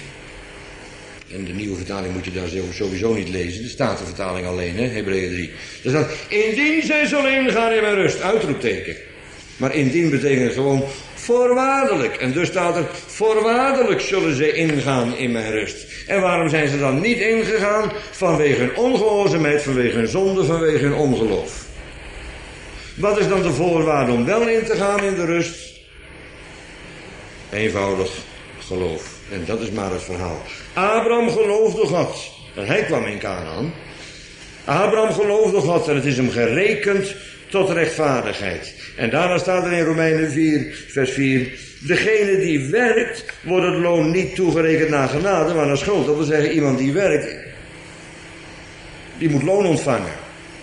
En de nieuwe vertaling moet je daar sowieso niet lezen, de Statenvertaling alleen, hè, Hebreeën drie. Er staat, indien zij zullen ingaan in mijn rust, uitroepteken. Maar indien betekent gewoon voorwaardelijk. En dus staat er, voorwaardelijk zullen zij ingaan in mijn rust. En waarom zijn ze dan niet ingegaan? Vanwege hun ongehoorzaamheid, vanwege hun zonde, vanwege hun ongeloof. Wat is dan de voorwaarde om wel in te gaan in de rust? Eenvoudig geloof. En dat is maar het verhaal. Abraham geloofde God. En hij kwam in Canaan. Abraham geloofde God en het is hem gerekend tot rechtvaardigheid. En daarna staat er in Romeinen vier, vers vier. Degene die werkt, wordt het loon niet toegerekend naar genade, maar naar schuld. Dat wil zeggen, iemand die werkt, die moet loon ontvangen.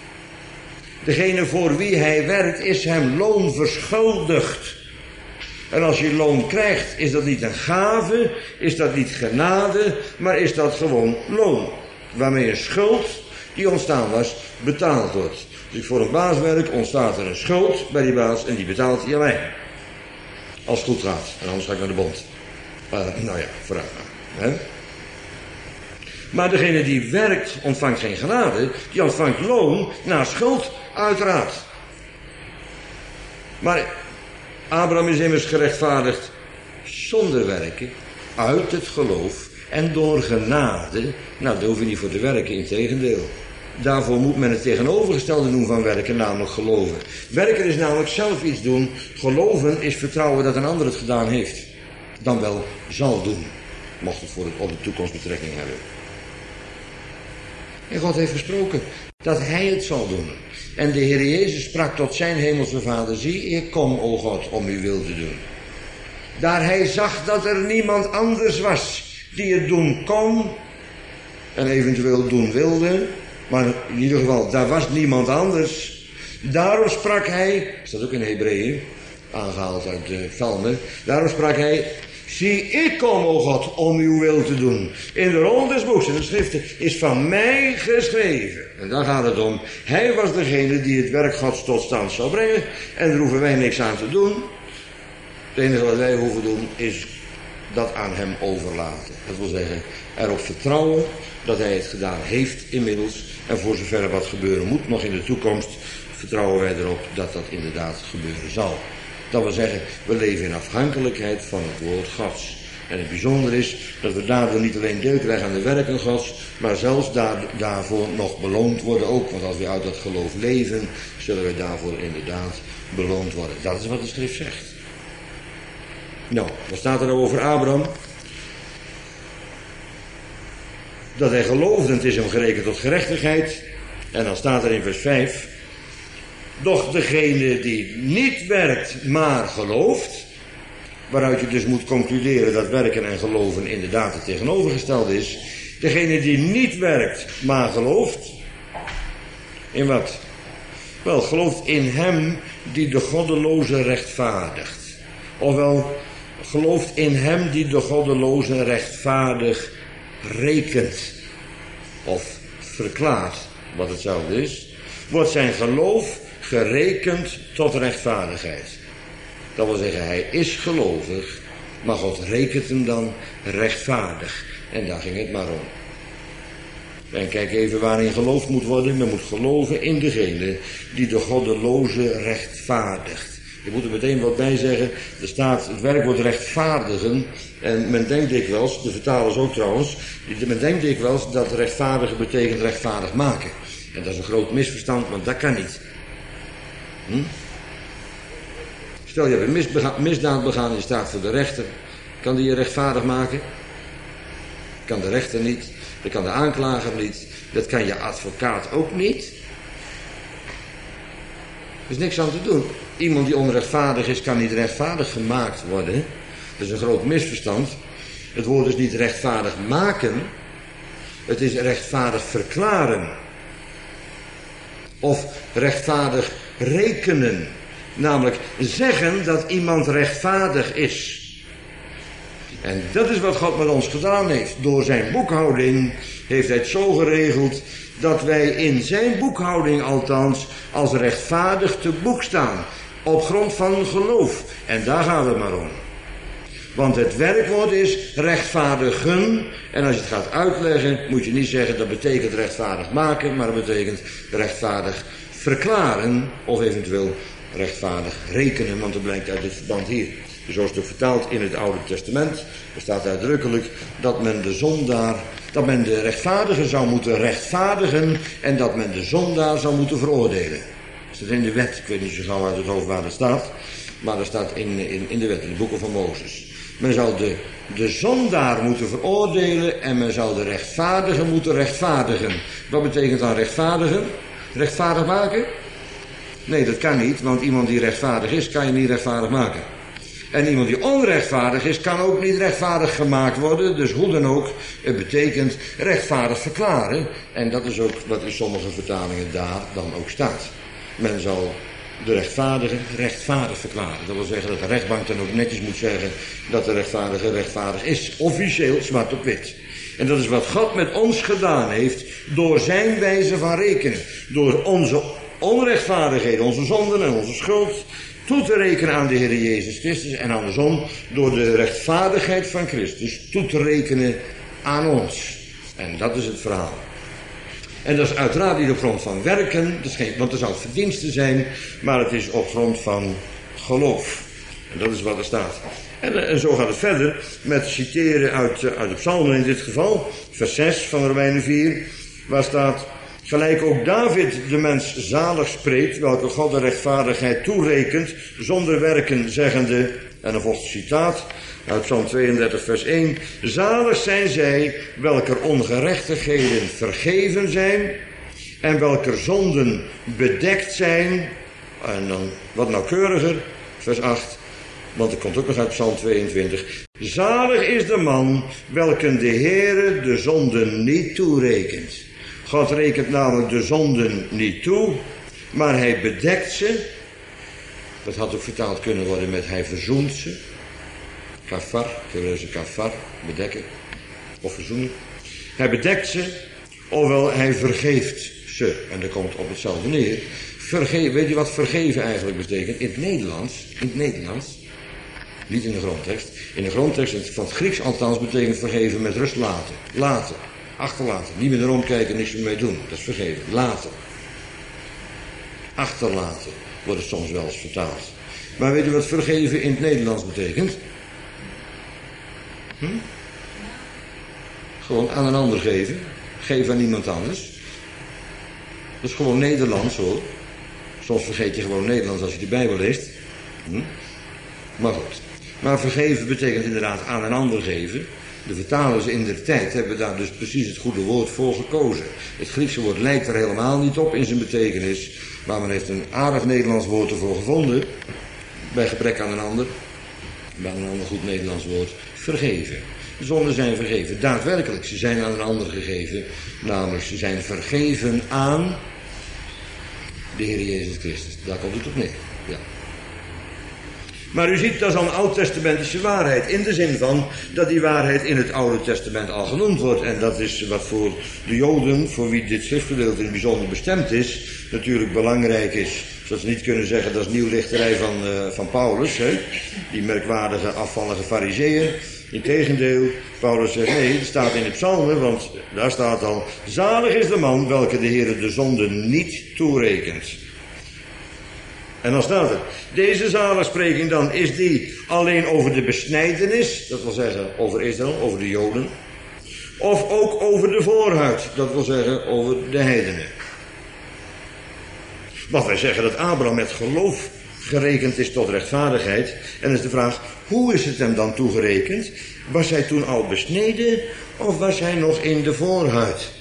Degene voor wie hij werkt, is hem loon verschuldigd. En als je loon krijgt, is dat niet een gave, is dat niet genade, maar is dat gewoon loon. Waarmee een schuld die ontstaan was, betaald wordt. Dus voor een baas werk ontstaat er een schuld bij die baas en die betaalt hij aan mij. Als het goed gaat. En anders ga ik naar de bond. Uh, nou ja, vooruit maar. Hè? Maar degene die werkt ontvangt geen genade, die ontvangt loon naar schuld, uiteraard. Maar Abraham is immers gerechtvaardigd zonder werken, uit het geloof en door genade. Nou, daar hoef je niet voor te werken, integendeel. Daarvoor moet men het tegenovergestelde doen van werken, namelijk geloven. Werken is namelijk zelf iets doen. Geloven is vertrouwen dat een ander het gedaan heeft. Dan wel zal doen. Mocht het voor het op de toekomst betrekking hebben. En God heeft gesproken dat hij het zal doen. En de Heer Jezus sprak tot zijn hemelse Vader. Zie, ik kom, o God, om uw wil te doen. Daar hij zag dat er niemand anders was die het doen kon. En eventueel doen wilde. Maar in ieder geval, daar was niemand anders. Daarom sprak hij, staat ook in Hebreeën, aangehaald uit de Psalmen. Daarom sprak hij, zie, ik kom, o God, om uw wil te doen. In de rol des boeks, in de schriften, is van mij geschreven. En daar gaat het om. Hij was degene die het werk Gods tot stand zou brengen. En daar hoeven wij niks aan te doen. Het enige wat wij hoeven doen, is dat aan hem overlaten. Dat wil zeggen, erop vertrouwen dat hij het gedaan heeft inmiddels. En voor zover er wat gebeuren moet, nog in de toekomst, vertrouwen wij erop dat dat inderdaad gebeuren zal. Dat wil zeggen, we leven in afhankelijkheid van het woord Gods. En het bijzondere is dat we daardoor niet alleen deel krijgen aan de werken Gods, maar zelfs daar, daarvoor nog beloond worden ook. Want als we uit dat geloof leven, zullen we daarvoor inderdaad beloond worden. Dat is wat de schrift zegt. Nou, wat staat er nou over Abraham? Dat hij geloofde, het is hem gerekend tot gerechtigheid. En dan staat er in vers vijf. Doch degene die niet werkt, maar gelooft. Waaruit je dus moet concluderen dat werken en geloven inderdaad het tegenovergestelde is. Degene die niet werkt, maar gelooft. In wat? Wel, gelooft in hem die de goddeloze rechtvaardigt. Ofwel, gelooft in hem die de goddeloze rechtvaardig rekent of verklaart, wat hetzelfde is, wordt zijn geloof gerekend tot rechtvaardigheid. Dat wil zeggen, hij is gelovig, maar God rekent hem dan rechtvaardig. En daar ging het maar om. En kijk even waarin geloofd moet worden. Men moet geloven in degene die de goddeloze rechtvaardigt. Je moet er meteen wat bij zeggen. Er staat het werkwoord rechtvaardigen. En men denkt dikwijls, de vertalers ook trouwens, men denkt dikwijls dat rechtvaardigen betekent rechtvaardig maken. En dat is een groot misverstand, want dat kan niet. Hm? Stel je hebt een misbega- misdaad begaan, je staat voor de rechter. Kan die je rechtvaardig maken? Kan de rechter niet. Dat kan de aanklager niet. Dat kan je advocaat ook niet. Er is niks aan te doen. Iemand die onrechtvaardig is, kan niet rechtvaardig gemaakt worden. Dat is een groot misverstand. Het woord is niet rechtvaardig maken. Het is rechtvaardig verklaren. Of rechtvaardig rekenen. Namelijk zeggen dat iemand rechtvaardig is. En dat is wat God met ons gedaan heeft. Door zijn boekhouding heeft hij het zo geregeld dat wij in zijn boekhouding althans als rechtvaardig te boek staan. Op grond van geloof. En daar gaat het maar om. Want het werkwoord is rechtvaardigen. En als je het gaat uitleggen moet je niet zeggen dat betekent rechtvaardig maken. Maar dat betekent rechtvaardig verklaren. Of eventueel rechtvaardig rekenen. Want dat blijkt uit dit verband hier. Zo is het ook vertaald in het Oude Testament. Er staat uitdrukkelijk dat men de zondaar, dat men de rechtvaardige zou moeten rechtvaardigen en dat men de zondaar zou moeten veroordelen. Dat staat in de wet. Ik weet niet zo gauw uit het hoofd waar dat staat, maar dat staat in, in, in de wet, in de boeken van Mozes. Men zou de, de zondaar moeten veroordelen en men zou de rechtvaardige moeten rechtvaardigen. Wat betekent dan rechtvaardigen? Rechtvaardig maken? Nee, dat kan niet, want iemand die rechtvaardig is, kan je niet rechtvaardig maken. En iemand die onrechtvaardig is, kan ook niet rechtvaardig gemaakt worden. Dus hoe dan ook, het betekent rechtvaardig verklaren. En dat is ook wat in sommige vertalingen daar dan ook staat. Men zal de rechtvaardige rechtvaardig verklaren. Dat wil zeggen dat de rechtbank dan ook netjes moet zeggen dat de rechtvaardige rechtvaardig is. Officieel, zwart op wit. En dat is wat God met ons gedaan heeft door zijn wijze van rekenen. Door onze onrechtvaardigheden, onze zonden en onze schuld toe te rekenen aan de Heer Jezus Christus en andersom door de rechtvaardigheid van Christus toe te rekenen aan ons. En dat is het verhaal. En dat is uiteraard niet op grond van werken, dat is geen, want er zou het verdienste zijn, maar het is op grond van geloof. En dat is wat er staat. En, en zo gaat het verder met citeren uit, uit de psalmen in dit geval, vers zes van Romeinen vier, waar staat: gelijk ook David de mens zalig spreekt, welke God de rechtvaardigheid toerekent, zonder werken zeggende, en dan volgt het citaat uit Psalm tweeëndertig vers één, zalig zijn zij, welker ongerechtigheden vergeven zijn, en welker zonden bedekt zijn, en dan wat nauwkeuriger, vers acht, want het komt ook nog uit Psalm tweeëntwintig, zalig is de man, welken de Heere de zonden niet toerekent. God rekent namelijk de zonden niet toe, maar hij bedekt ze. Dat had ook vertaald kunnen worden met hij verzoent ze. Kafar, Hebreeuwse kafar, bedekken of verzoenen. Hij bedekt ze, ofwel hij vergeeft ze. En dat komt op hetzelfde neer. Verge- weet je wat vergeven eigenlijk betekent? In het Nederlands, in het Nederlands, niet in de grondtekst. In de grondtekst van het Grieks althans betekent vergeven met rust laten. Laten. Achterlaten. Niet meer erom kijken, niks meer mee doen. Dat is vergeven. Laten. Achterlaten wordt het soms wel eens vertaald. Maar weet u wat vergeven in het Nederlands betekent? Hm? Gewoon aan een ander geven. Geef aan iemand anders. Dat is gewoon Nederlands hoor. Soms vergeet je gewoon Nederlands als je de Bijbel leest. Hm? Maar goed. Maar vergeven betekent inderdaad aan een ander geven. De vertalers in der tijd hebben daar dus precies het goede woord voor gekozen. Het Griekse woord lijkt er helemaal niet op in zijn betekenis. Maar men heeft een aardig Nederlands woord ervoor gevonden. Bij gebrek aan een ander. Bij een ander goed Nederlands woord. Vergeven. De zonden zijn vergeven. Daadwerkelijk, ze zijn aan een ander gegeven. Namelijk, ze zijn vergeven aan de Heer Jezus Christus. Daar komt het op neer. Ja. Maar u ziet, dat is al een oud-testamentische waarheid. In de zin van dat die waarheid in het Oude Testament al genoemd wordt. En dat is wat voor de Joden, voor wie dit schriftgedeelte in het bijzonder bestemd is, natuurlijk belangrijk is. Zodat ze niet kunnen zeggen, dat is nieuwlichterij van, uh, van Paulus, hè? Die merkwaardige afvallige fariseeën. Integendeel, Paulus zegt nee, het staat in de psalmen, want daar staat al, zalig is de man welke de Heere de zonde niet toerekent. En dan staat er, deze zaligspreking dan, is die alleen over de besnijdenis, dat wil zeggen over Israël, over de Joden, of ook over de voorhuid, dat wil zeggen over de heidenen. Want wij zeggen dat Abraham met geloof gerekend is tot rechtvaardigheid. En dan is de vraag, hoe is het hem dan toegerekend? Was hij toen al besneden of was hij nog in de voorhuid?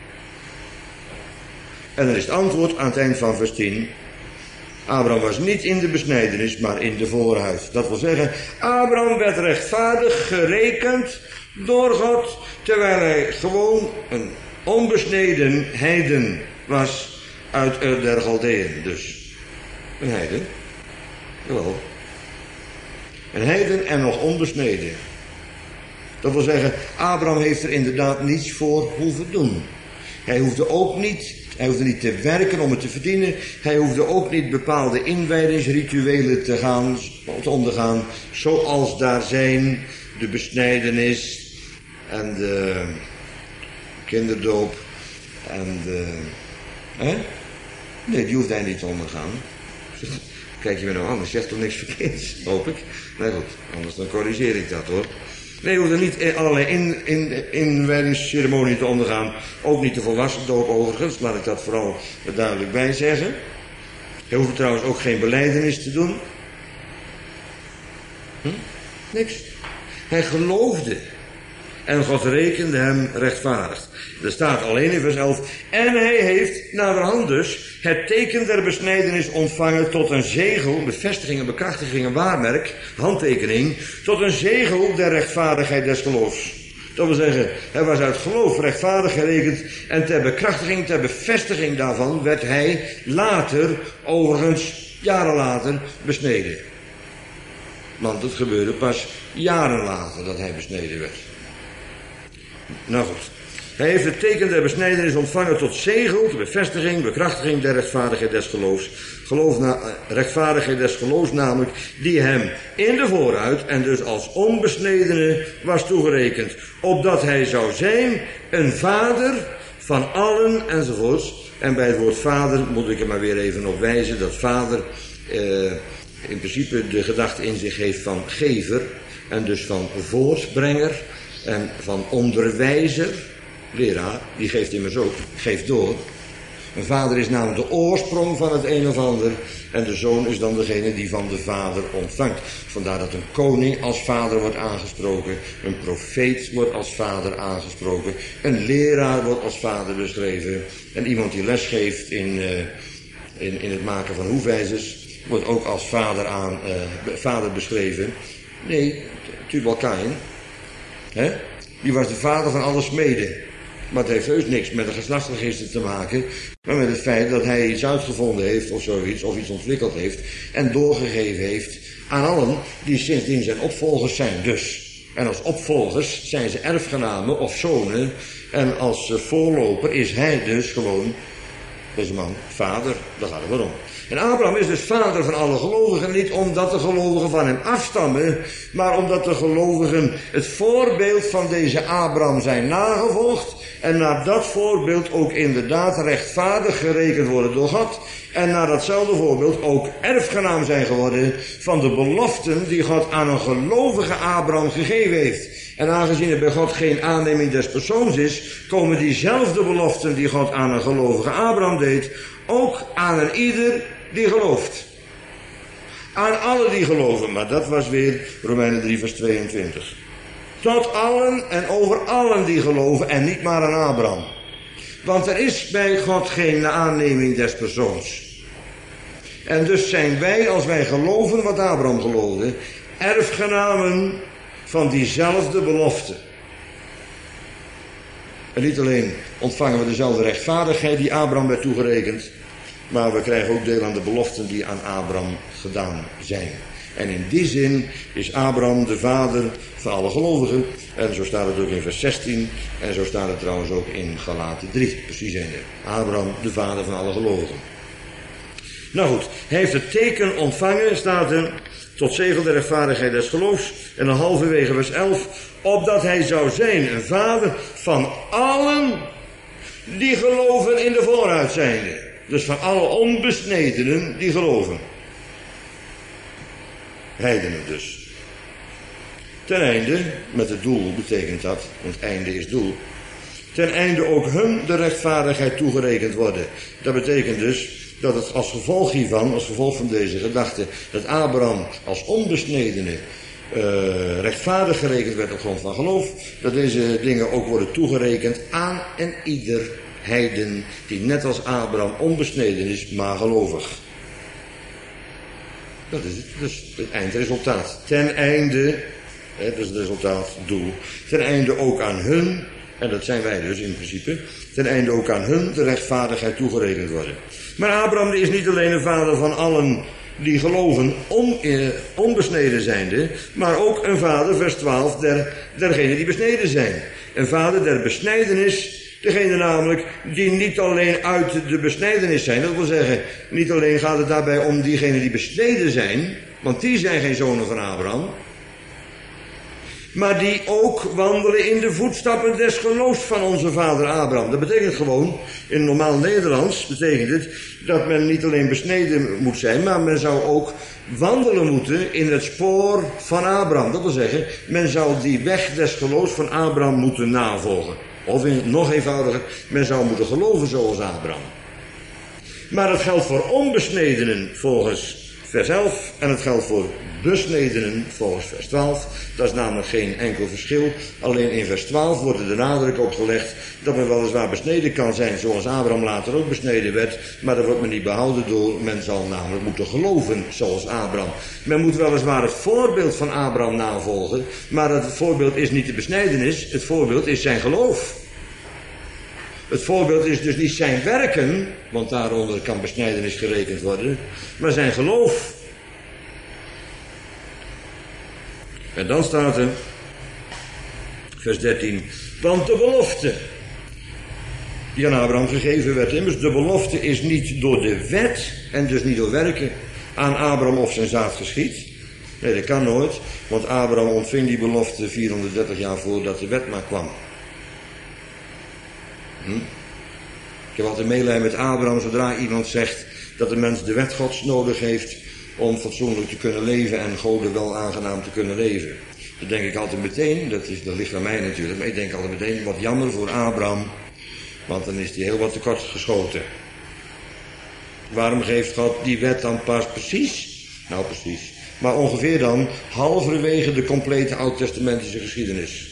En dan is het antwoord aan het eind van vers tien. Abraham was niet in de besnijdenis, maar in de voorhuid. Dat wil zeggen, Abraham werd rechtvaardig gerekend door God, terwijl hij gewoon een onbesneden heiden was uit Ur der Galdeën. Dus een heiden. Jawel. Een heiden en nog onbesneden. Dat wil zeggen, Abraham heeft er inderdaad niets voor hoeven doen. Hij hoefde ook niet, hij hoefde niet te werken om het te verdienen. Hij hoefde ook niet bepaalde inwijdingsrituelen te gaan, te ondergaan. Zoals daar zijn de besnijdenis en de kinderdoop en de... Hè? Nee, die hoeft hij niet te ondergaan. Kijk je me nou aan, dat zegt toch niks verkeerds, hoop ik. Nee goed, anders dan corrigeer ik dat hoor. Nee, je hoeft er niet allerlei in, in, inwijdingsceremonie te ondergaan. Ook niet de volwassen doop overigens, laat ik dat vooral er duidelijk bij zeggen. Hij hoeft trouwens ook geen belijdenis te doen. Hm? Niks. Hij geloofde. En God rekende hem rechtvaardig. Er staat alleen in vers elf. En hij heeft naderhand dus het teken der besnijdenis ontvangen tot een zegel, bevestiging en bekrachtiging en waarmerk, handtekening, tot een zegel der rechtvaardigheid des geloofs. Dat wil zeggen, hij was uit geloof rechtvaardig gerekend en ter bekrachtiging, ter bevestiging daarvan werd hij later, overigens jaren later, besneden. Want het gebeurde pas jaren later dat hij besneden werd. Nou goed. Hij heeft het teken der besnijdenis ontvangen tot zegel, de bevestiging, bekrachtiging der rechtvaardigheid des geloofs. Geloof na, rechtvaardigheid des geloofs namelijk, die hem in de vooruit en dus als onbesnedene was toegerekend. Opdat hij zou zijn een vader van allen enzovoorts. En bij het woord vader moet ik er maar weer even op wijzen dat vader eh, in principe de gedachte in zich heeft van gever en dus van voortbrenger en van onderwijzer. Leraar, die geeft immers ook, geeft door. Een vader is namelijk de oorsprong van het een of ander. En de zoon is dan degene die van de vader ontvangt. Vandaar dat een koning als vader wordt aangesproken. Een profeet wordt als vader aangesproken. Een leraar wordt als vader beschreven. En iemand die les geeft in, uh, in, in het maken van hoefijzers wordt ook als vader, aan, uh, vader beschreven. Nee, Tubal-Caïn. Hè? Die was de vader van alle smeden. Maar het heeft heus niks met een geslachtsregister te maken, maar met het feit dat hij iets uitgevonden heeft of zoiets, of iets ontwikkeld heeft en doorgegeven heeft aan allen die sindsdien zijn opvolgers zijn dus. En als opvolgers zijn ze erfgenamen of zonen en als voorloper is hij dus gewoon, deze man, vader, daar gaat het maar om. En Abraham is dus vader van alle gelovigen, niet omdat de gelovigen van hem afstammen, maar omdat de gelovigen het voorbeeld van deze Abraham zijn nagevolgd en naar dat voorbeeld ook inderdaad rechtvaardig gerekend worden door God en naar datzelfde voorbeeld ook erfgenaam zijn geworden van de beloften die God aan een gelovige Abraham gegeven heeft. En aangezien er bij God geen aanneming des persoons is, komen diezelfde beloften die God aan een gelovige Abraham deed, ook aan een ieder die gelooft. Aan alle die geloven, maar dat was weer Romeinen drie vers tweeëntwintig. Tot allen en over allen die geloven en niet maar aan Abraham. Want er is bij God geen aanneming des persoons. En dus zijn wij, als wij geloven wat Abraham geloofde, erfgenamen van diezelfde belofte. En niet alleen ontvangen we dezelfde rechtvaardigheid die Abraham werd toegerekend, maar we krijgen ook deel aan de beloften die aan Abraham gedaan zijn. En in die zin is Abraham de vader van alle gelovigen. En zo staat het ook in vers zestien. En zo staat het trouwens ook in Galaten drie. Precies einde. Abraham de vader van alle gelovigen. Nou goed, hij heeft het teken ontvangen, staat er, tot zegel der rechtvaardigheid des geloofs. En dan halverwege vers elf, opdat hij zou zijn een vader van allen die geloven in de vooruitzijnde. Dus van alle onbesnedenen die geloven. Heidenen dus. Ten einde, met het doel betekent dat, want einde is doel. Ten einde ook hun de rechtvaardigheid toegerekend worden. Dat betekent dus dat het als gevolg hiervan, als gevolg van deze gedachte, dat Abraham als onbesnedene uh, rechtvaardig gerekend werd op grond van geloof, dat deze dingen ook worden toegerekend aan en ieder heiden die net als Abraham onbesneden is, maar gelovig. Dat is het, dus het eindresultaat. Ten einde, hè, dat is het resultaat, het doel, ten einde ook aan hun, en dat zijn wij dus in principe, ten einde ook aan hun de rechtvaardigheid toegerekend worden. Maar Abraham is niet alleen een vader van allen die geloven on, eh, onbesneden zijnde, maar ook een vader, vers twaalf, der, dergenen die besneden zijn. Een vader der besnijdenis, degene namelijk die niet alleen uit de besnijdenis zijn, dat wil zeggen, niet alleen gaat het daarbij om diegenen die besneden zijn, want die zijn geen zonen van Abraham, maar die ook wandelen in de voetstappen des geloofs van onze vader Abraham. Dat betekent gewoon, in normaal Nederlands betekent het, dat men niet alleen besneden moet zijn, maar men zou ook wandelen moeten in het spoor van Abraham. Dat wil zeggen, men zou die weg des geloofs van Abraham moeten navolgen. Of in, nog eenvoudiger, men zou moeten geloven zoals Abraham. Maar dat geldt voor onbesnedenen volgens vers elf en het geldt voor besnedenen volgens vers twaalf. Dat is namelijk geen enkel verschil. Alleen in vers twaalf wordt er de nadruk op gelegd dat men weliswaar besneden kan zijn zoals Abraham later ook besneden werd. Maar dat wordt men niet behouden door, men zal namelijk moeten geloven zoals Abraham. Men moet weliswaar het voorbeeld van Abraham navolgen, maar het voorbeeld is niet de besnijdenis, het voorbeeld is zijn geloof. Het voorbeeld is dus niet zijn werken, want daaronder kan besnijdenis gerekend worden, maar zijn geloof. En dan staat er, vers dertien, want de belofte die aan Abraham gegeven werd, immers de belofte is niet door de wet en dus niet door werken aan Abraham of zijn zaad geschied. Nee, dat kan nooit, want Abraham ontving die belofte vierhonderddertig jaar voordat de wet maar kwam. Hm? Ik heb altijd meelij met Abraham zodra iemand zegt dat de mens de wet Gods nodig heeft om fatsoenlijk te kunnen leven en Goden wel aangenaam te kunnen leven. Dan denk ik altijd meteen, dat, is, dat ligt aan mij natuurlijk, maar ik denk altijd meteen, wat jammer voor Abraham, want dan is hij heel wat tekort geschoten. Waarom geeft God die wet dan pas precies? Nou precies, maar ongeveer dan halverwege de complete oud-testamentische geschiedenis.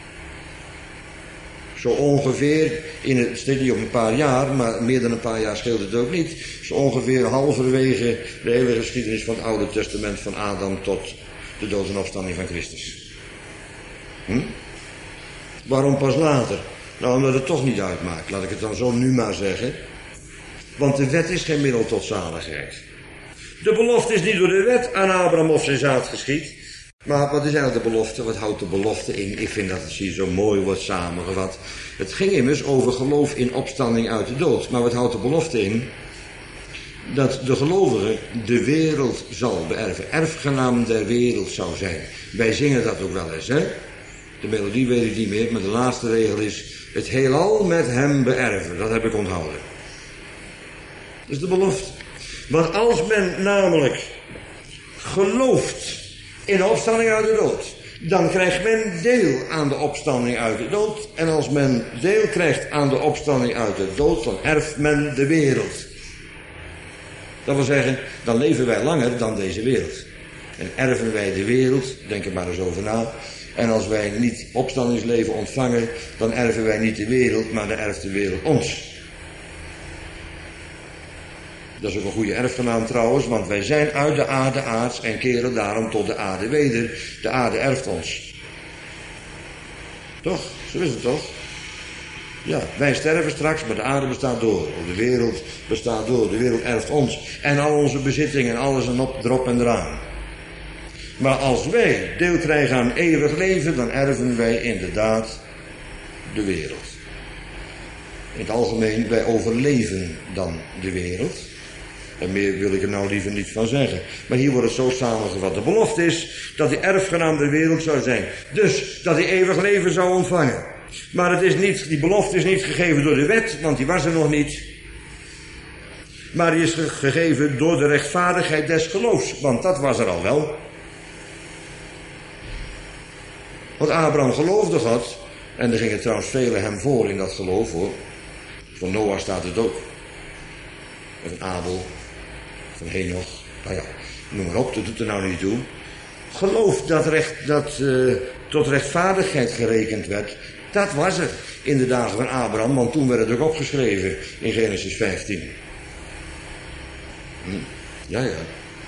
Zo ongeveer, in het steekt niet op een paar jaar, maar meer dan een paar jaar scheelt het ook niet. Zo ongeveer halverwege de hele geschiedenis van het Oude Testament van Adam tot de dood en opstanding van Christus. Hm? Waarom pas later? Nou, omdat het toch niet uitmaakt, laat ik het dan zo nu maar zeggen. Want de wet is geen middel tot zaligheid. De belofte is niet door de wet aan Abraham of zijn zaad geschied. Maar wat is eigenlijk de belofte? Wat houdt de belofte in? Ik vind dat het hier zo mooi wordt samengevat. Het ging immers over geloof in opstanding uit de dood. Maar wat houdt de belofte in? Dat de gelovige de wereld zal beërven. Erfgenaam der wereld zou zijn. Wij zingen dat ook wel eens, hè? De melodie weet ik niet meer, maar de laatste regel is het heelal met hem beërven. Dat heb ik onthouden. Dat is de belofte. Want als men namelijk gelooft in de opstanding uit de dood, dan krijgt men deel aan de opstanding uit de dood. En als men deel krijgt aan de opstanding uit de dood, dan erft men de wereld. Dat wil zeggen, dan leven wij langer dan deze wereld. En erven wij de wereld, denk er maar eens over na. En als wij niet opstandingsleven ontvangen, dan erven wij niet de wereld, maar dan erft de wereld ons. Dat is ook een goede erfgenaam trouwens, want wij zijn uit de aarde aards en keren daarom tot de aarde weder. De aarde erft ons. Toch? Zo is het toch? Ja, wij sterven straks, maar de aarde bestaat door. Of de wereld bestaat door. De wereld erft ons. En al onze bezittingen en alles en op, erop en eraan. Maar als wij deel krijgen aan eeuwig leven, dan erven wij inderdaad de wereld. In het algemeen, wij overleven dan de wereld. En meer wil ik er nou liever niet van zeggen. Maar hier wordt het zo samengevat. De belofte is dat die erfgenaam der wereld zou zijn. Dus dat hij eeuwig leven zou ontvangen. Maar het is niet, die belofte is niet gegeven door de wet, want die was er nog niet. Maar die is gegeven door de rechtvaardigheid des geloofs. Want dat was er al wel. Want Abraham geloofde God. En er gingen trouwens velen hem voor in dat geloof hoor. Van Noach staat het ook. Of van Abel. Van Henoch. Nou ja, noem maar op, dat doet er nou niet toe. Geloof dat, recht, dat uh, tot rechtvaardigheid gerekend werd. Dat was er in de dagen van Abraham. Want toen werd het ook opgeschreven in Genesis vijftien. Hm. Ja, ja.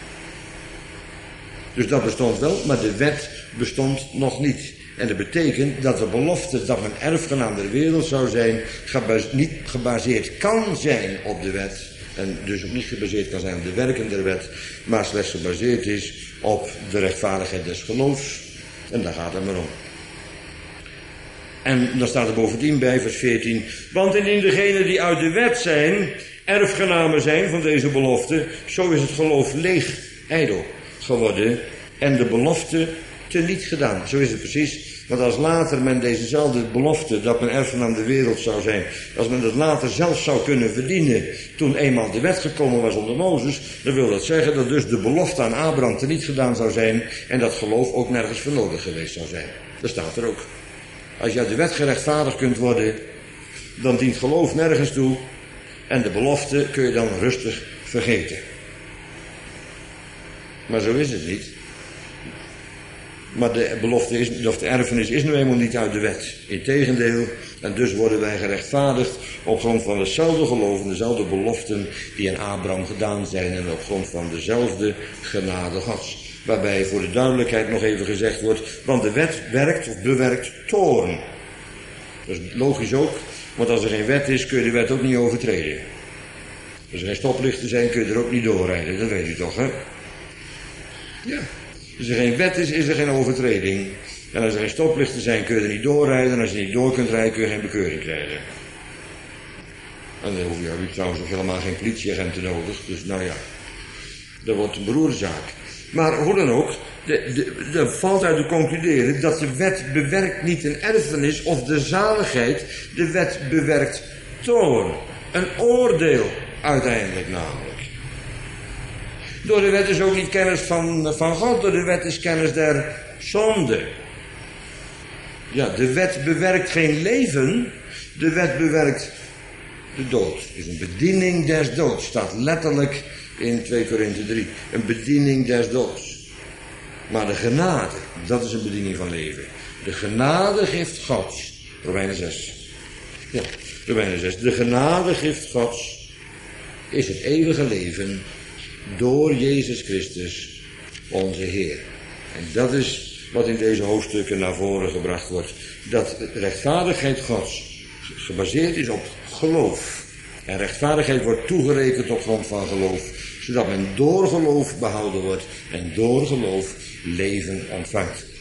Dus dat bestond wel, maar de wet bestond nog niet. En dat betekent dat de belofte dat men erfgenaam der wereld zou zijn, niet gebaseerd kan zijn op de wet. En dus ook niet gebaseerd kan zijn op de werken der wet, maar slechts gebaseerd is op de rechtvaardigheid des geloofs. En daar gaat het maar om. En dan staat er bovendien bij, vers veertien. Want indien degenen die uit de wet zijn, erfgenamen zijn van deze belofte, zo is het geloof leeg, ijdel geworden en de belofte teniet gedaan. Zo is het precies. Want als later men dezezelfde belofte, dat men erfgenaam de wereld zou zijn, als men dat later zelf zou kunnen verdienen, toen eenmaal de wet gekomen was onder Mozes, dan wil dat zeggen dat dus de belofte aan Abraham teniet gedaan zou zijn en dat geloof ook nergens voor nodig geweest zou zijn. Dat staat er ook. Als je uit de wet gerechtvaardigd kunt worden, dan dient geloof nergens toe en de belofte kun je dan rustig vergeten. Maar zo is het niet. Maar de belofte is, of de erfenis is nu eenmaal niet uit de wet. Integendeel, en dus worden wij gerechtvaardigd op grond van hetzelfde geloof en dezelfde beloften die aan Abraham gedaan zijn en op grond van dezelfde genade Gods. Waarbij voor de duidelijkheid nog even gezegd wordt, want de wet werkt of bewerkt toorn. Dat is logisch ook, want als er geen wet is kun je de wet ook niet overtreden. Als er geen stoplichten zijn kun je er ook niet doorrijden, dat weet u toch hè? Ja. Als er geen wet is, is er geen overtreding. En als er geen stoplichten zijn, kun je er niet doorrijden. En als je niet door kunt rijden, kun je geen bekeuring krijgen. En dan hoef je, heb je trouwens ook helemaal geen politieagenten nodig. Dus nou ja, dat wordt een beroerzaak. Maar hoe dan ook, er valt uit te concluderen dat de wet bewerkt niet een erfenis of de zaligheid. De wet bewerkt toorn. Een oordeel uiteindelijk namelijk. Door de wet is ook niet kennis van, van God, door de wet is kennis der zonde. Ja, de wet bewerkt geen leven, de wet bewerkt de dood. Het is een bediening des doods, staat letterlijk in twee Korinthe drie. Een bediening des doods. Maar de genade, dat is een bediening van leven. De genadegift Gods, Romeinen zes. Ja, Romeinen zes. De genadegift Gods is het eeuwige leven door Jezus Christus, onze Heer. En dat is wat in deze hoofdstukken naar voren gebracht wordt. Dat de rechtvaardigheid Gods gebaseerd is op geloof. En rechtvaardigheid wordt toegerekend op grond van geloof. Zodat men door geloof behouden wordt en door geloof leven ontvangt.